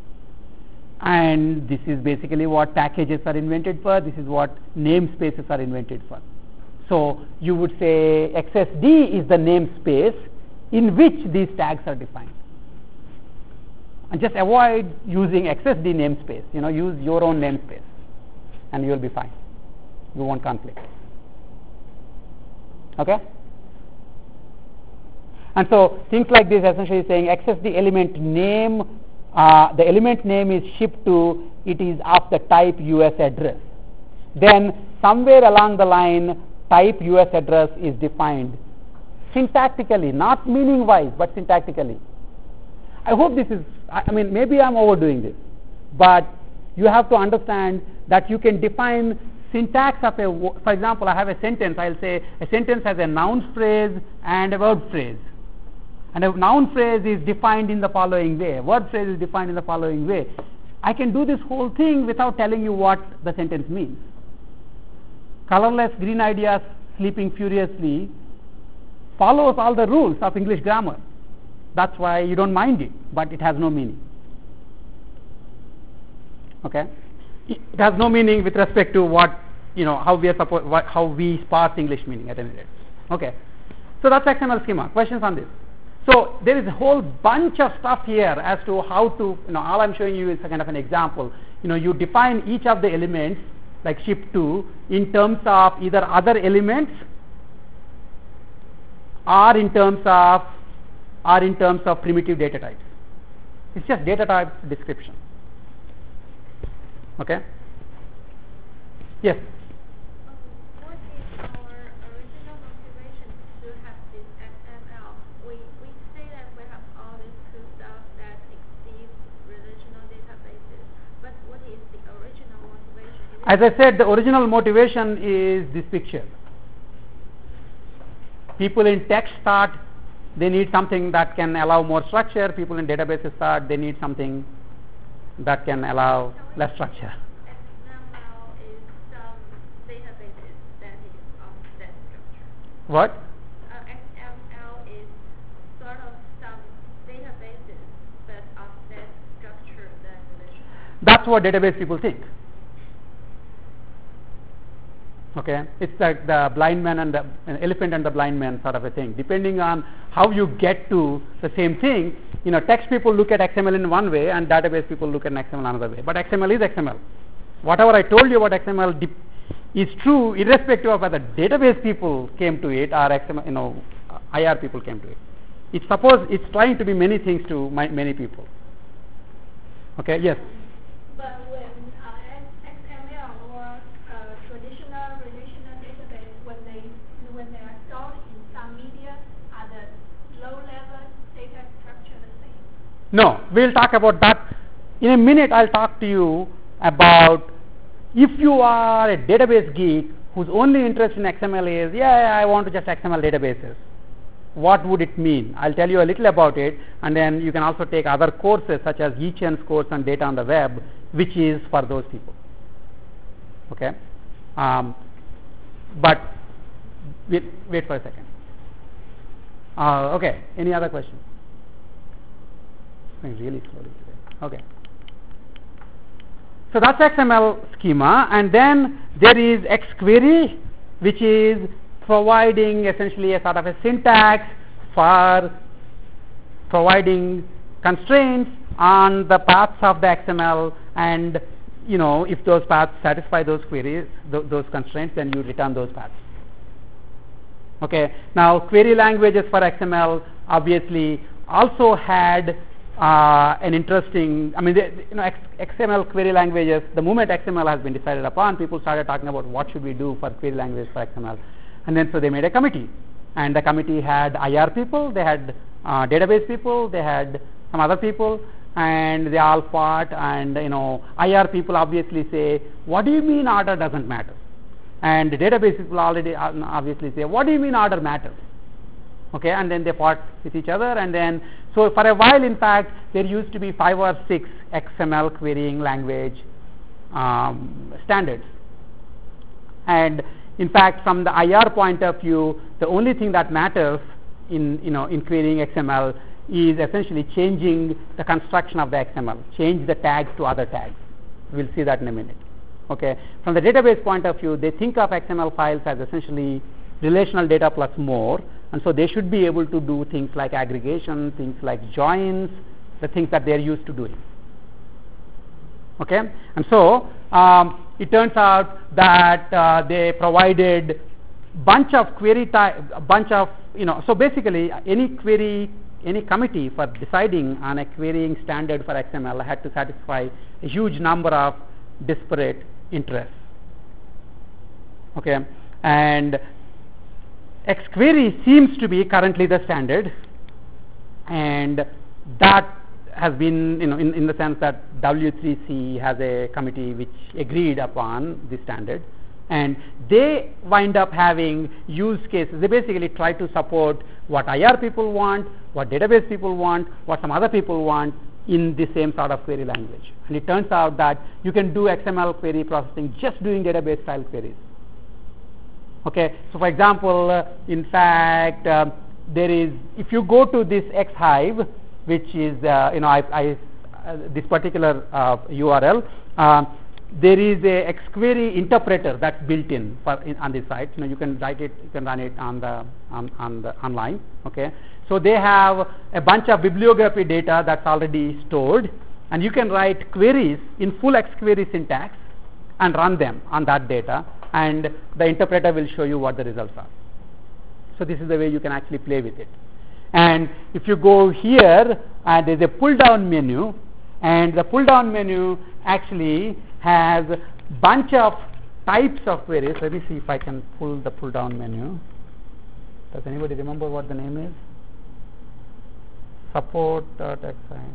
And this is basically what packages are invented for, this is what namespaces are invented for. So you would say X S D is the namespace in which these tags are defined. And just avoid using X S D namespace, you know, use your own namespace and you will be fine. You won't conflict. Okay? And so things like this essentially saying X S D element name, uh, the element name is shipped to, it is of the type U S address. Then somewhere along the line, type U S address is defined syntactically, not meaning wise, but syntactically. I hope this is, I mean, maybe I'm overdoing this, but you have to understand that you can define syntax of a, for example, I have a sentence, I'll say a sentence has a noun phrase and a verb phrase. And a noun phrase is defined in the following way, a verb phrase is defined in the following way. I can do this whole thing without telling you what the sentence means. Colorless green ideas sleeping furiously follows all the rules of English grammar. That's why you don't mind it, but it has no meaning. Okay? It has no meaning with respect to what, you know, how we are supposed, what, how we parse English meaning at any rate. Okay? So that's X M L schema. Questions on this? So there is a whole bunch of stuff here as to how to, you know, all I'm showing you is a kind of an example. You know, you define each of the elements like ship to in terms of either other elements or in terms of or in terms of primitive data types. It's just data type description. Okay? Yes? What is our original motivation to have this X M L? We, we say that we have all this cool stuff that exceeds relational databases, but what is the original motivation? Is As I said, the original motivation is this picture. People in text thought they need something that can allow more structure. People in databases thought they need something that can allow less structure. X M L is some databases that is of that structure. What? Uh, X M L is sort of some databases but of that structure than relational. That's what database people think. Okay, it's like the blind man and the an elephant and the blind man sort of a thing. Depending on how you get to the same thing, you know, text people look at X M L in one way and database people look at X M L another way. But X M L is X M L. Whatever I told you about X M L dip, is true irrespective of whether database people came to it or X M L, you know, I R people came to it. It's suppose it's trying to be many things to my, many people. Okay, yes. But when uh, X M L or uh, traditional relational database, when they when they are stored in some media, are the low-level data structure the same? No, we'll talk about that in a minute. I'll talk to you about if you are a database geek whose only interest in X M L is, yeah, I want to just X M L databases. What would it mean? I'll tell you a little about it, and then you can also take other courses such as eChain's course on data on the web, which is for those people. Okay, um, but wait, wait for a second. Uh, okay, any other questions? Going really slowly today. Okay. So that's X M L schema, and then there is XQuery, which is providing essentially a sort of a syntax for providing constraints on the paths of the X M L, and you know, if those paths satisfy those queries, th those constraints, then you return those paths. Okay. Now, query languages for X M L obviously also had uh, an interesting. I mean, they, you know, X, XML query languages. The moment X M L has been decided upon, people started talking about what should we do for query language for X M L, and then so they made a committee, and the committee had I R people, they had uh, database people, they had some other people, and they all fought. And you know, I R people obviously say, what do you mean order doesn't matter? And the database people already obviously say, what do you mean order matters? Okay, and then they fought with each other, and then so for a while, in fact, there used to be five or six X M L querying language um, standards. And in fact, from the I R point of view, the only thing that matters in you know in querying X M L is essentially changing the construction of the X M L, change the tags to other tags. We'll see that in a minute. Okay. From the database point of view, they think of X M L files as essentially relational data plus more, and so they should be able to do things like aggregation, things like joins, the things that they're used to doing. Okay. And so um, it turns out that uh, they provided bunch of query type, a bunch of you know. So basically, any query, any committee for deciding on a querying standard for X M L had to satisfy a huge number of disparate interests. Okay, and XQuery seems to be currently the standard, and that has been, you know, in, in the sense that W three C has a committee which agreed upon the standard, and they wind up having use cases. They basically try to support what I R people want, what database people want, what some other people want in the same sort of query language. And it turns out that you can do X M L query processing just doing database style queries. Okay, so for example, uh, in fact, uh, there is, if you go to this Xhive, which is, uh, you know, I, I, uh, this particular uh, U R L, uh, there is a XQuery interpreter that's built in for in, on this site. You know, you can write it, you can run it on the on, on the online. Okay, so they have a bunch of bibliography data that's already stored, and you can write queries in full XQuery syntax and run them on that data, and the interpreter will show you what the results are. So this is the way you can actually play with it. And if you go here, uh, there's a pull down menu, and the pull down menu actually has a bunch of types of queries. Let me see if I can pull the pull down menu. Does anybody remember what the name is? Support uh, text sign.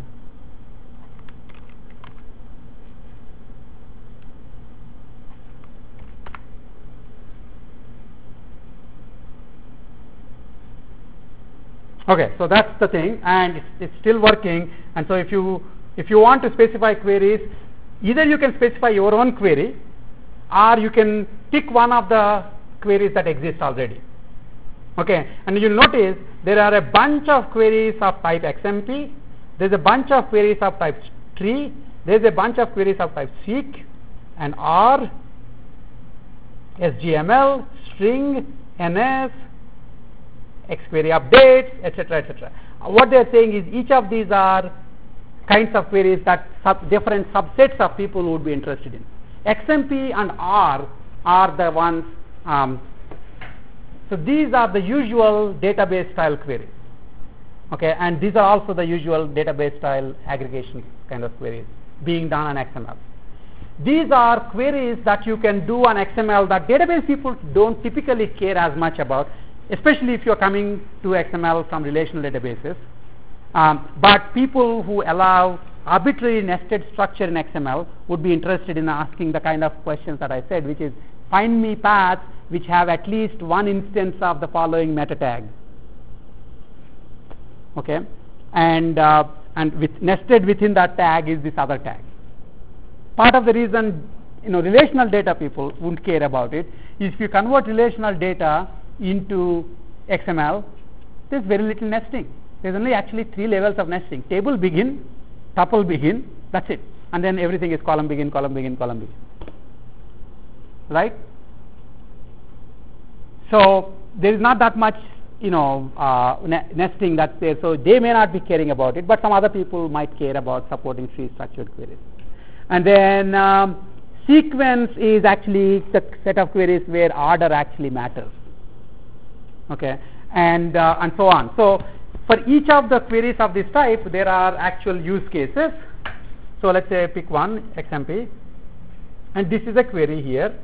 Okay, so that's the thing, and it's, it's still working. And so if you if you want to specify queries, either you can specify your own query, or you can pick one of the queries that exist already. Okay, and you'll notice there are a bunch of queries of type X M P, there's a bunch of queries of type tree, there's a bunch of queries of type seek, and R, S G M L, string, N S, XQuery updates, et cetera, et cetera. What they are saying is each of these are kinds of queries that sub different subsets of people would be interested in. X M P and R are the ones. Um, so these are the usual database style queries. Okay, and these are also the usual database style aggregation kind of queries being done on X M L. These are queries that you can do on X M L that database people don't typically care as much about, especially if you're coming to X M L from relational databases. Um, but people who allow arbitrary nested structure in X M L would be interested in asking the kind of questions that I said, which is find me paths which have at least one instance of the following meta tag. Okay, and uh, and with nested within that tag is this other tag. Part of the reason, you know, relational data people wouldn't care about it is if you convert relational data into X M L, there's very little nesting. There's only actually three levels of nesting: table begin, tuple begin, that's it, and then everything is column begin, column begin, column begin. Right? So there is not that much, you know, uh, ne- nesting that's there. So they may not be caring about it, but some other people might care about supporting tree structured queries. And then um, sequence is actually the set of queries where order actually matters. Okay, and uh, and so on. So for each of the queries of this type, there are actual use cases. So let's say pick one, X M P, and this is a query here.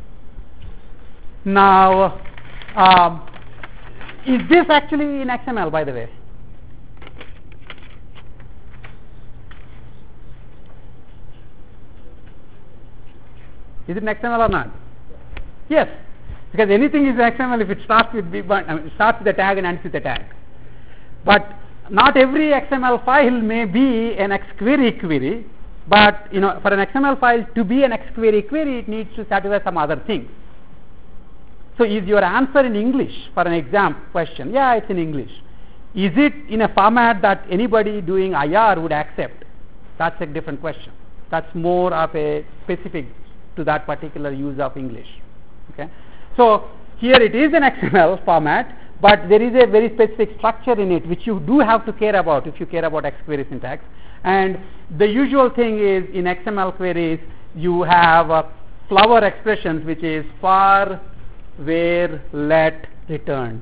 Now, um, is this actually in X M L, by the way? Is it in X M L or not? Yes, because anything is X M L if it starts with B, I mean, it starts with a tag and ends with a tag. But not every X M L file may be an X query query. But you know, for an X M L file to be an X query query, it needs to satisfy some other things. So is your answer in English for an exam question? Yeah, it's in English. Is it in a format that anybody doing I R would accept? That's a different question. That's more of a specific to that particular use of English. Okay. So here it is an X M L format, but there is a very specific structure in it which you do have to care about if you care about X query syntax. And the usual thing is in X M L queries you have uh, flower expressions, which is for, where, let, return.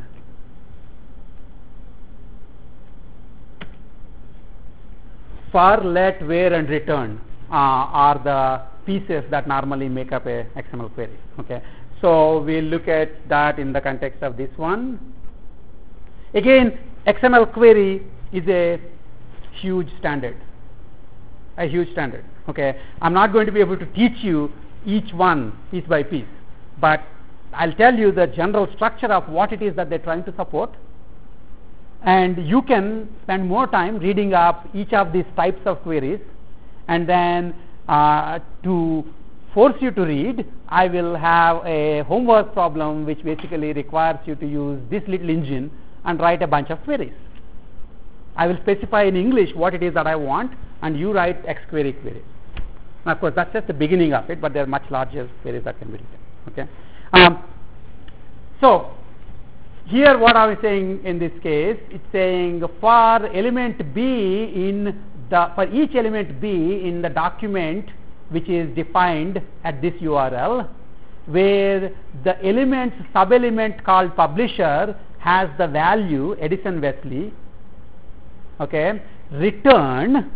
For, let, where, and return uh, are the pieces that normally make up a X M L query. Okay, so we'll look at that in the context of this one. Again, X M L query is a huge standard, a huge standard. Okay, I'm not going to be able to teach you each one piece by piece, but I'll tell you the general structure of what it is that they're trying to support, and you can spend more time reading up each of these types of queries, and then uh, to force you to read, I will have a homework problem which basically requires you to use this little engine and write a bunch of queries. I will specify in English what it is that I want, and you write X query queries. Now, of course, that's just the beginning of it, but there are much larger queries that can be written. Okay. Um, so here what are we saying in this case? It's saying for element B in the for each element B in the document which is defined at this U R L, where the element's sub-element called publisher has the value Edison Wesley. Okay, return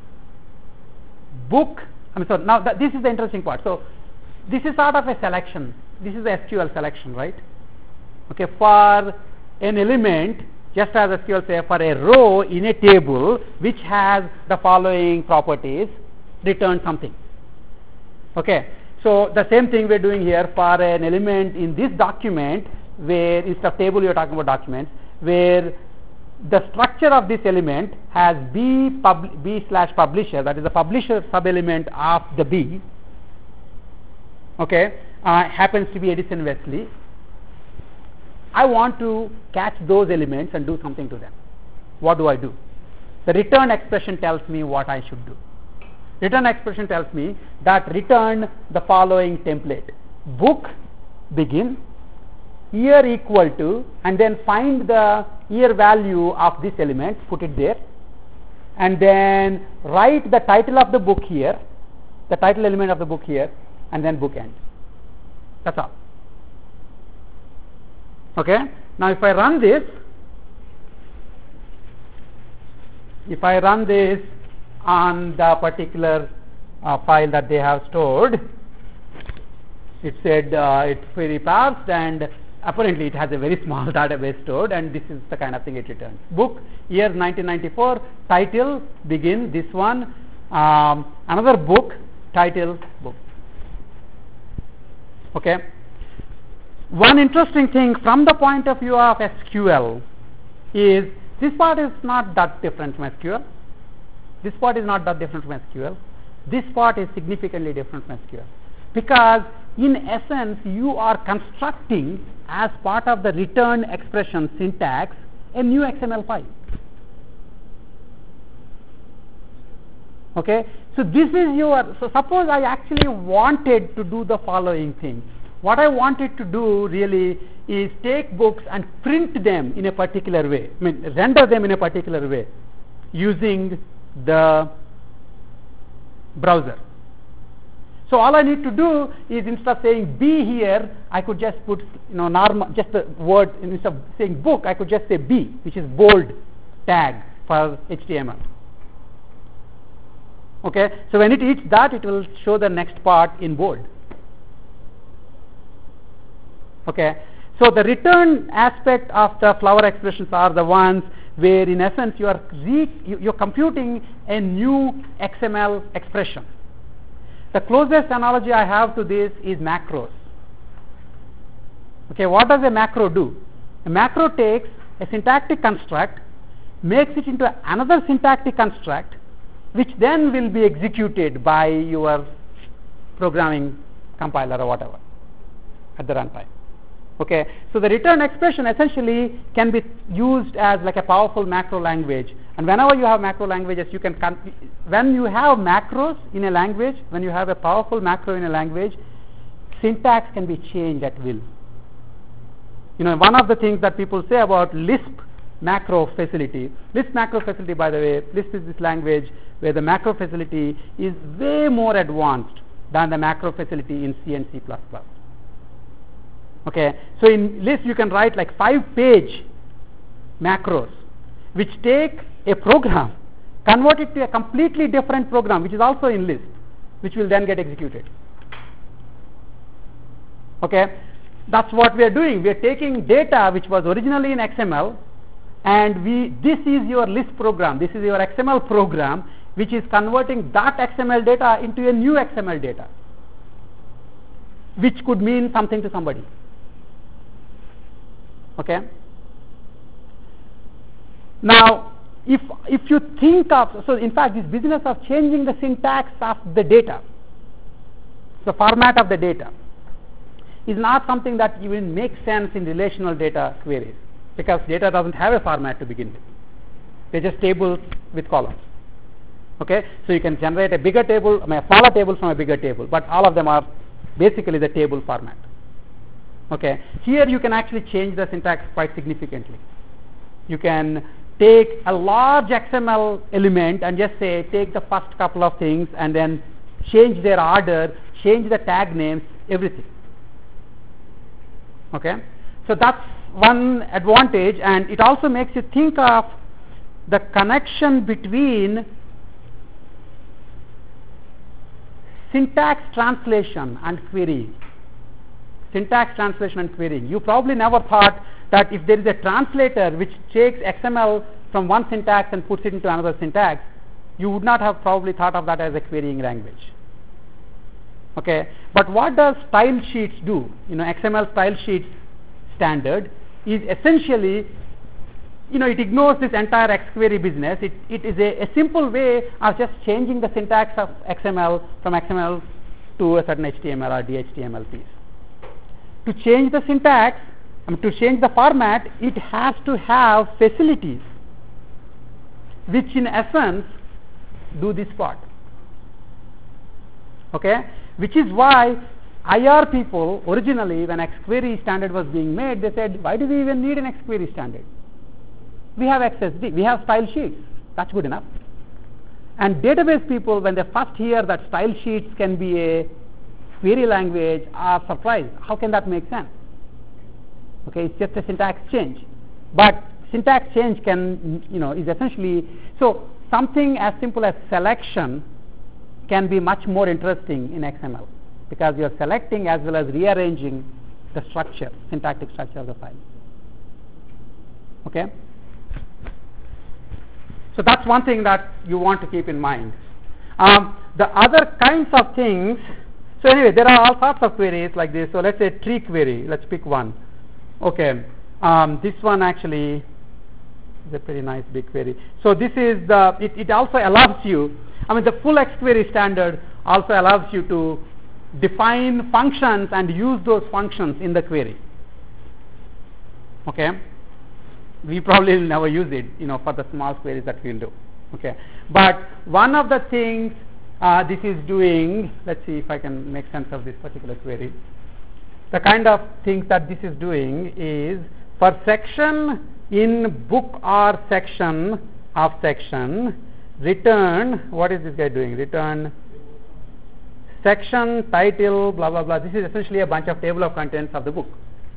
book. I mean, so now th- this is the interesting part. So this is sort of a selection. This is the S Q L selection, right? Okay, for an element, just as S Q L say, for a row in a table which has the following properties, return something. Okay, so the same thing we're doing here for an element in this document, where instead of table you're talking about documents, where the structure of this element has B, pub, B slash publisher, that is the publisher sub-element of the B, okay, uh, happens to be Edison Wesley. I want to catch those elements and do something to them. What do I do? The return expression tells me what I should do. Return expression tells me that return the following template: book begin, year equal to, and then find the year value of this element, put it there, and then write the title of the book here, the title element of the book here, and then book end. That's all. Okay. Now if I run this, if I run this on the particular uh, file that they have stored, it said uh, it's query parsed, and apparently it has a very small database stored, and this is the kind of thing it returns. Book, year nineteen ninety-four, title, begin, this one, um, another book, title, book. Okay. One interesting thing from the point of view of S Q L is this part is not that different from S Q L. This part is not that different from S Q L. This part is significantly different from S Q L, because in essence you are constructing as part of the return expression syntax a new X M L file. Okay, so this is your, so suppose I actually wanted to do the following thing. What I wanted to do really is take books and print them in a particular way, I mean render them in a particular way using the browser. So all I need to do is, instead of saying B here, I could just put, you know, normal, just the word, instead of saying book, I could just say B, which is bold tag for H T M L. Okay, so when it hits that, it will show the next part in bold. Okay, so the return aspect of the flower expressions are the ones where in essence you are re you, you're computing a new X M L expression. The closest analogy I have to this is macros. Okay, what does a macro do? A macro takes a syntactic construct, makes it into another syntactic construct, which then will be executed by your programming compiler or whatever at the runtime. Okay, so the return expression essentially can be used as like a powerful macro language, and whenever you have macro languages, you can con when you have macros in a language, when you have a powerful macro in a language, syntax can be changed at will. You know, one of the things that people say about Lisp macro facility, Lisp macro facility, by the way, Lisp is this language where the macro facility is way more advanced than the macro facility in C and C plus plus. Okay, so in Lisp you can write like five page macros which take a program, convert it to a completely different program which is also in Lisp, which will then get executed. Okay, that's what we are doing. We are taking data which was originally in X M L, and we this is your Lisp program, this is your X M L program which is converting that X M L data into a new X M L data, which could mean something to somebody. Okay. Now, if if you think of, so in fact this business of changing the syntax of the data, the format of the data, is not something that even makes sense in relational data queries, because data doesn't have a format to begin with. They're just tables with columns. Okay, so you can generate a bigger table, I mean a smaller table from a bigger table, but all of them are basically the table format. Okay, here you can actually change the syntax quite significantly. You can take a large X M L element and just say take the first couple of things and then change their order, change the tag names, everything. Okay, so that's one advantage, and it also makes you think of the connection between syntax translation and querying. Syntax translation and querying. You probably never thought that if there is a translator which takes X M L from one syntax and puts it into another syntax, you would not have probably thought of that as a querying language. Okay, but what does style sheets do? You know, X M L style sheets standard is essentially, you know, it ignores this entire X query business. It, it is a, a simple way of just changing the syntax of X M L from X M L to a certain H T M L or D H T M L piece. To change the syntax, I mean, to change the format, it has to have facilities which in essence do this part. Okay, which is why I R people originally, when X query standard was being made, they said, why do we even need an X query standard? We have X S D, we have style sheets, that's good enough. And database people, when they first hear that style sheets can be a query language, are surprised. How can that make sense? Okay, it's just a syntax change. But syntax change can, you know, is essentially, so something as simple as selection can be much more interesting in X M L, because you are selecting as well as rearranging the structure, syntactic structure of the file. Okay? So that's one thing that you want to keep in mind. Um, the other kinds of things, so anyway, there are all sorts of queries like this. So let's say tree query. Let's pick one. Okay, um, this one actually is a pretty nice big query. So this is the, it, it also allows you, I mean the full X query standard also allows you to define functions and use those functions in the query. Okay, we probably will never use it, you know, for the small queries that we'll do. Okay, but one of the things uh, this is doing, let's see if I can make sense of this particular query. The kind of things that this is doing is for section in book or section of section, return, what is this guy doing? Return section, title, blah, blah, blah. This is essentially a bunch of table of contents of the book.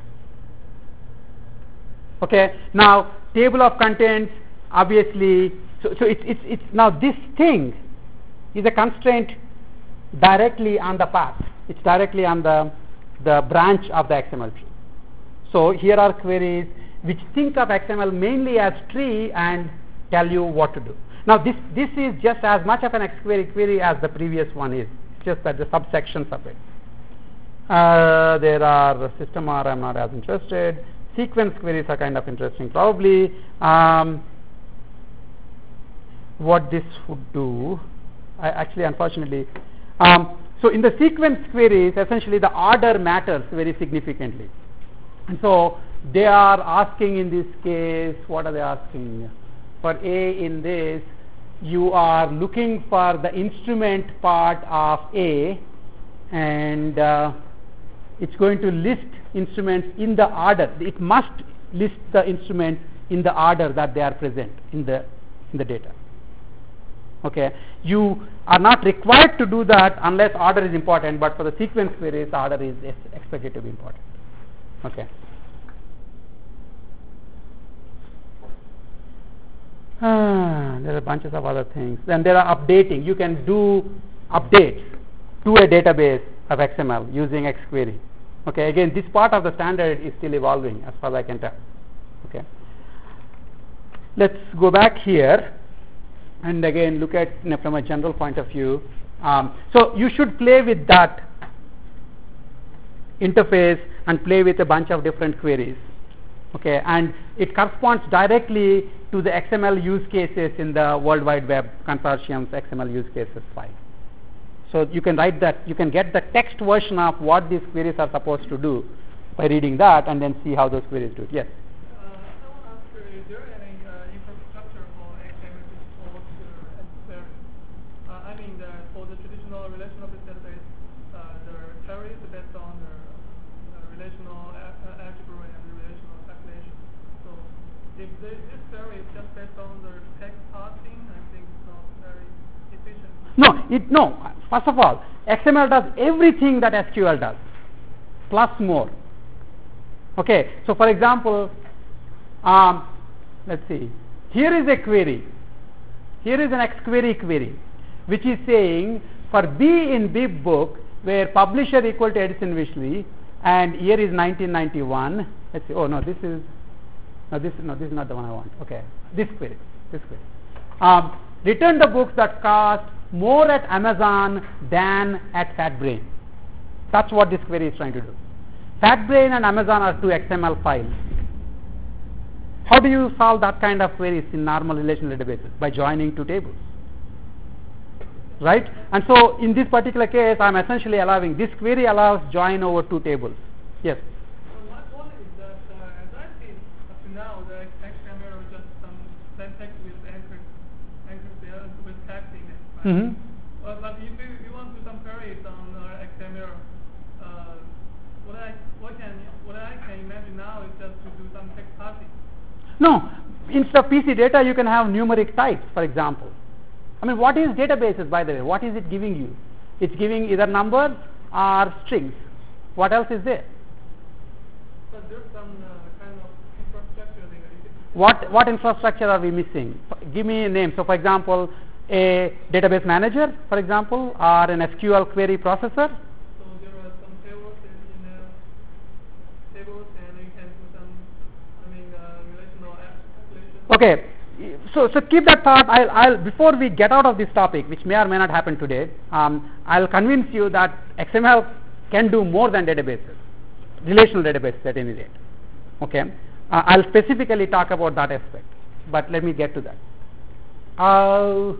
Okay, now table of contents, obviously, so, so it's, it's, it's now this thing is a constraint directly on the path. It's directly on the, the branch of the X M L tree. So here are queries which think of X M L mainly as tree and tell you what to do. Now this, this is just as much of an X query query as the previous one is. It's just that the subsections of it. Uh, there are system R, I'm not as interested. Sequence queries are kind of interesting probably. Um, what this would do, I actually unfortunately, um, so in the sequence queries essentially the order matters very significantly. And so they are asking in this case, what are they asking? For A in this, you are looking for the instrument part of A, and uh, it's going to list instruments in the order. It must list the instruments in the order that they are present in the in the data. Okay, you are not required to do that unless order is important, but for the sequence queries, order is expected to be important. Okay. Ah, there are bunches of other things. Then there are updating. You can do updates to a database of X M L using X query. Okay, again, this part of the standard is still evolving as far as I can tell. Okay, let's go back here and again look at, you know, from a general point of view. Um, so you should play with that interface and play with a bunch of different queries. Okay, and it corresponds directly to the X M L use cases in the World Wide Web Consortium's X M L use cases file. So you can write that, you can get the text version of what these queries are supposed to do by reading that and then see how those queries do it. Yes? Uh, I want to ask you, is there any uh, infrastructure for X M L to support uh, X query? Uh, I mean, the, for the traditional relational database, uh, the query is based on the uh, relational uh, algebra and the relational calculation. So if the, this query is just based on the text parsing, I think it's not very efficient. No, it, no. First of all, X M L does everything that S Q L does, plus more. Okay, so for example, um, let's see, here is a query, here is an X query query, which is saying for B in Bib book, where publisher equal to Edison Wishley, and year is nineteen ninety-one, let's see, oh no, this is, no, this, no, this is not the one I want, okay, this query, this query. Um, return the books that cost more at Amazon than at FatBrain. That's what this query is trying to do. FatBrain and Amazon are two X M L files. How do you solve that kind of queries in normal relational databases? By joining two tables. Right? And so in this particular case, I am essentially allowing, this query allows join over two tables. Yes? Well, my point is that uh, as I see up to now, the X M L is just some plain text with anchor, anchor there with text in it. Right? Mm-hmm. Well, but if you, you want to do some queries on uh, X M L, uh, what I what can what I can imagine now is just to do some text parsing. No, instead of P C data, you can have numeric types, for example. I mean, what is databases, by the way? What is it giving you? It's giving either numbers or strings. What else is there? But there's some uh, kind of infrastructure there. What what infrastructure are we missing? Give me a name. So, for example, a database manager, for example, or an S Q L query processor. So there are some tables in there. Okay, so so keep that thought. I'll, I'll before we get out of this topic, which may or may not happen today, um, I'll convince you that X M L can do more than databases, relational databases at any rate. Okay, uh, I'll specifically talk about that aspect, but let me get to that. Uh,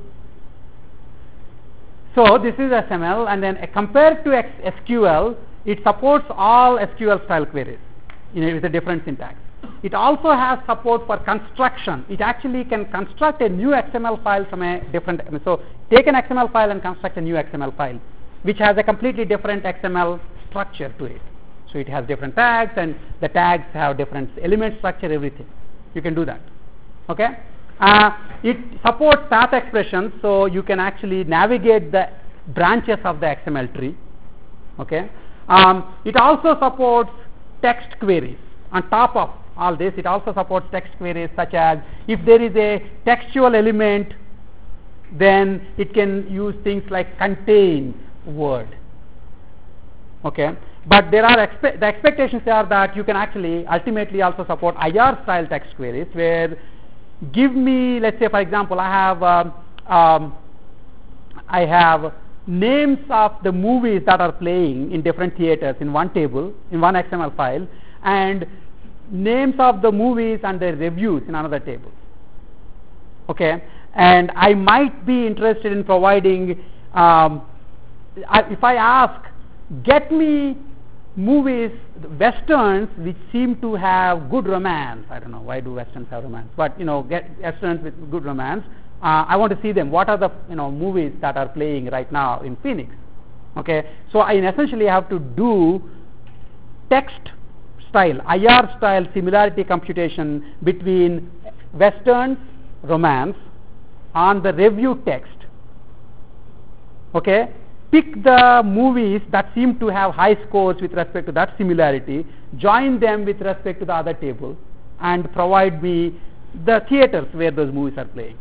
so this is X M L, and then uh, compared to X- S Q L, it supports all S Q L style queries, you know, with a different syntax. It also has support for construction. It actually can construct a new X M L file from a different, so take an X M L file and construct a new X M L file, which has a completely different X M L structure to it. So it has different tags, and the tags have different element structure, everything. You can do that. Okay? Uh, it supports path expressions, so you can actually navigate the branches of the X M L tree. Okay? Um, it also supports text queries. On top of all this, it also supports text queries, such as if there is a textual element, then it can use things like contain word. Okay, but there are expe- the expectations are that you can actually ultimately also support I R style text queries, where give me, let's say for example, I have um, um, I have names of the movies that are playing in different theaters in one table, in one X M L file, and names of the movies and their reviews in another table. Okay, and I might be interested in providing, um, I, if I ask, get me movies, westerns which seem to have good romance. I don't know why do westerns have romance, but you know, get westerns with good romance. Uh, I want to see them. What are the you know movies that are playing right now in Phoenix? Okay, so I essentially have to do text style, I R style similarity computation between westerns, romance, on the review text. Okay, pick the movies that seem to have high scores with respect to that similarity, join them with respect to the other table, and provide me the theaters where those movies are playing.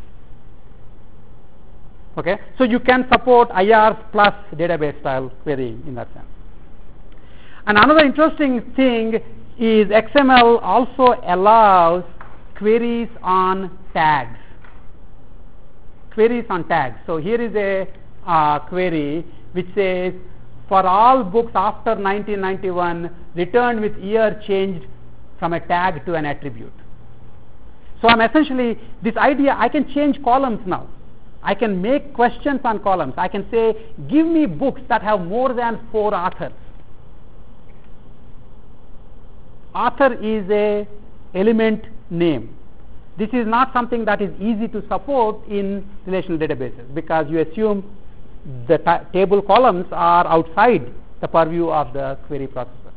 Okay, so you can support I R plus database style querying in that sense. And another interesting thing is X M L also allows queries on tags. Queries on tags. So here is a uh, query which says, for all books after nineteen ninety-one, return with year changed from a tag to an attribute. So I'm essentially, this idea, I can change columns now. I can make questions on columns. I can say, give me books that have more than four authors. Author is a element name. This is not something that is easy to support in relational databases, because you assume the ta- table columns are outside the purview of the query processor.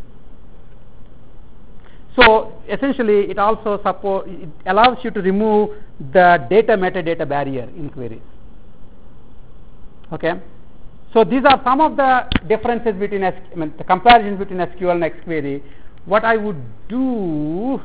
So essentially it also support, it allows you to remove the data metadata barrier in queries. Okay, so these are some of the differences between S- I mean, the comparisons between S Q L and X query. What I would do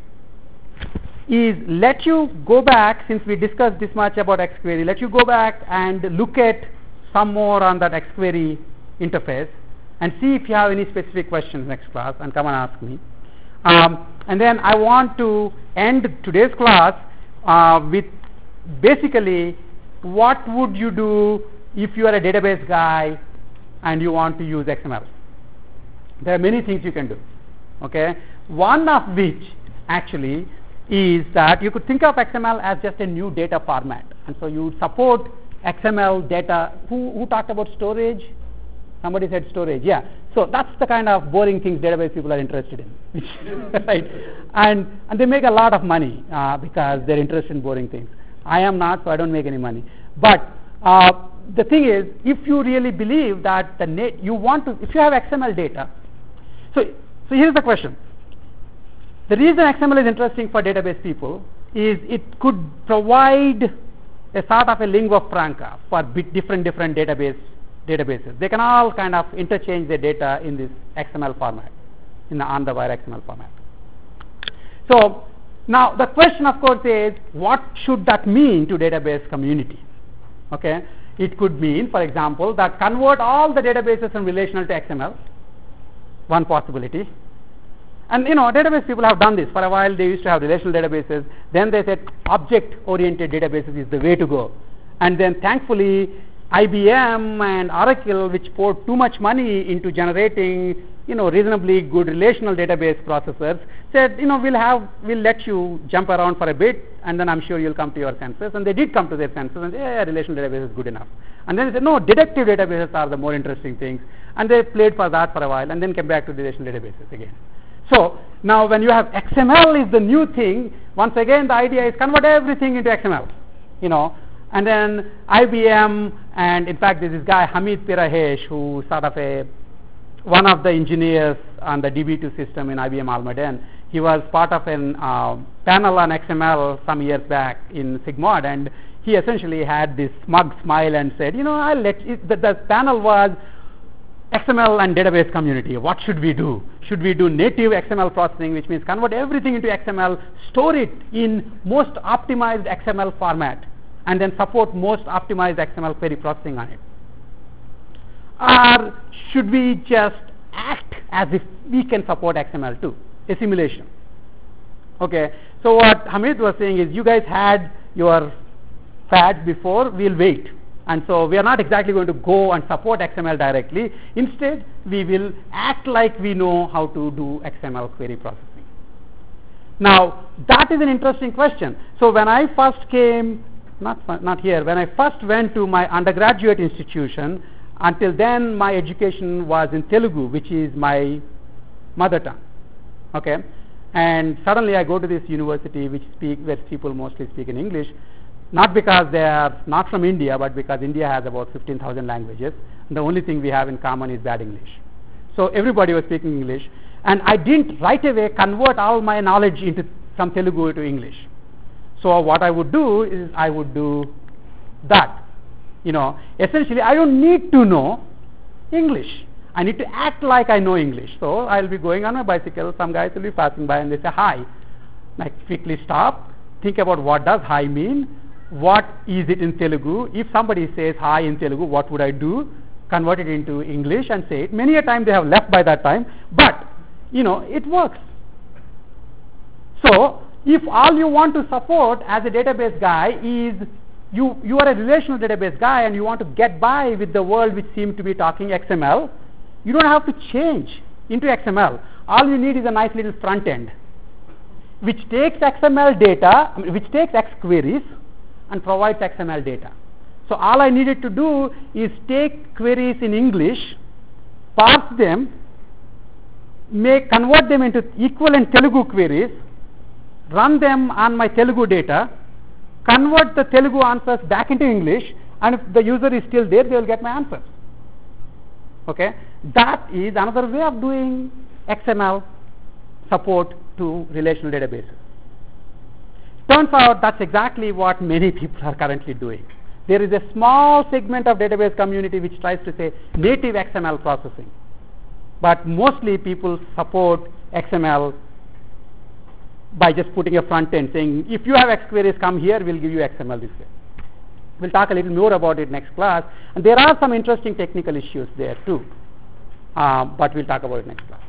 is let you go back, since we discussed this much about X query, let you go back and look at some more on that X query interface and see if you have any specific questions next class, and come and ask me. Um, and then I want to end today's class uh, with basically what would you do if you are a database guy and you want to use X M L. There are many things you can do. Okay, one of which actually is that you could think of X M L as just a new data format, and so you would support X M L data. Who, who talked about storage? Somebody said storage. Yeah, so that's the kind of boring things database people are interested in, right? And and they make a lot of money uh, because they're interested in boring things. I am not, so I don't make any money. But uh, the thing is, if you really believe that the net, you want to, if you have X M L data, so. So here's the question. The reason X M L is interesting for database people is it could provide a sort of a lingua franca for different different database databases. They can all kind of interchange their data in this X M L format, in the on-the-wire X M L format. So now the question, of course, is what should that mean to database community? Okay, it could mean, for example, that convert all the databases from relational to X M L. One possibility. And you know, database people have done this. For a while they used to have relational databases. Then they said object-oriented databases is the way to go. And then thankfully I B M and Oracle, which poured too much money into generating, you know, reasonably good relational database processors, said, you know, we'll have, we'll let you jump around for a bit, and then I'm sure you'll come to your senses. And they did come to their senses, and yeah, relational database is good enough. And then they said, no, deductive databases are the more interesting things. And they played for that for a while, and then came back to relational databases again. So now when you have X M L is the new thing, once again the idea is convert everything into X M L, you know. And then I B M, and in fact there's this guy Hamid Pirahesh, who sort of a one of the engineers on the D B two system in I B M Almaden. He was part of a uh, panel on X M L some years back in Sigmod, and he essentially had this smug smile and said, you know, I'll let you, the, the panel was X M L and database community. What should we do? Should we do native X M L processing, which means convert everything into X M L, store it in most optimized X M L format, and then support most optimized X M L query processing on it? Or should we just act as if we can support X M L too, a simulation? Okay, so what Hamid was saying is, you guys had your fads before, we'll wait. And so we are not exactly going to go and support X M L directly. Instead, we will act like we know how to do X M L query processing. Now, that is an interesting question. So when I first came, not, not here, when I first went to my undergraduate institution, until then my education was in Telugu, which is my mother tongue. Okay? And suddenly I go to this university which speak, where people mostly speak in English, not because they are not from India, but because India has about fifteen thousand languages. And the only thing we have in common is bad English. So everybody was speaking English. And I didn't right away convert all my knowledge into from Telugu to English. So what I would do is I would do that. You know, essentially I don't need to know English. I need to act like I know English. So I'll be going on my bicycle, some guys will be passing by and they say hi. I quickly stop, think about what does hi mean, what is it in Telugu. If somebody says hi in Telugu, what would I do? Convert it into English and say it. Many a time they have left by that time, but you know, it works. So if all you want to support as a database guy is you, you are a relational database guy and you want to get by with the world which seems to be talking X M L, you don't have to change into X M L. All you need is a nice little front end which takes X M L data, I mean, which takes X queries and provides X M L data. So all I needed to do is take queries in English, parse them, make convert them into equivalent Telugu queries, run them on my Telugu data, convert the Telugu answers back into English, and if the user is still there, they will get my answers. Okay, that is another way of doing X M L support to relational databases. Turns out that's exactly what many people are currently doing. There is a small segment of database community which tries to say native X M L processing, but mostly people support X M L by just putting a front end saying, if you have X queries, come here, we'll give you X M L this way. We'll talk a little more about it next class, and there are some interesting technical issues there too, uh, but we'll talk about it next class.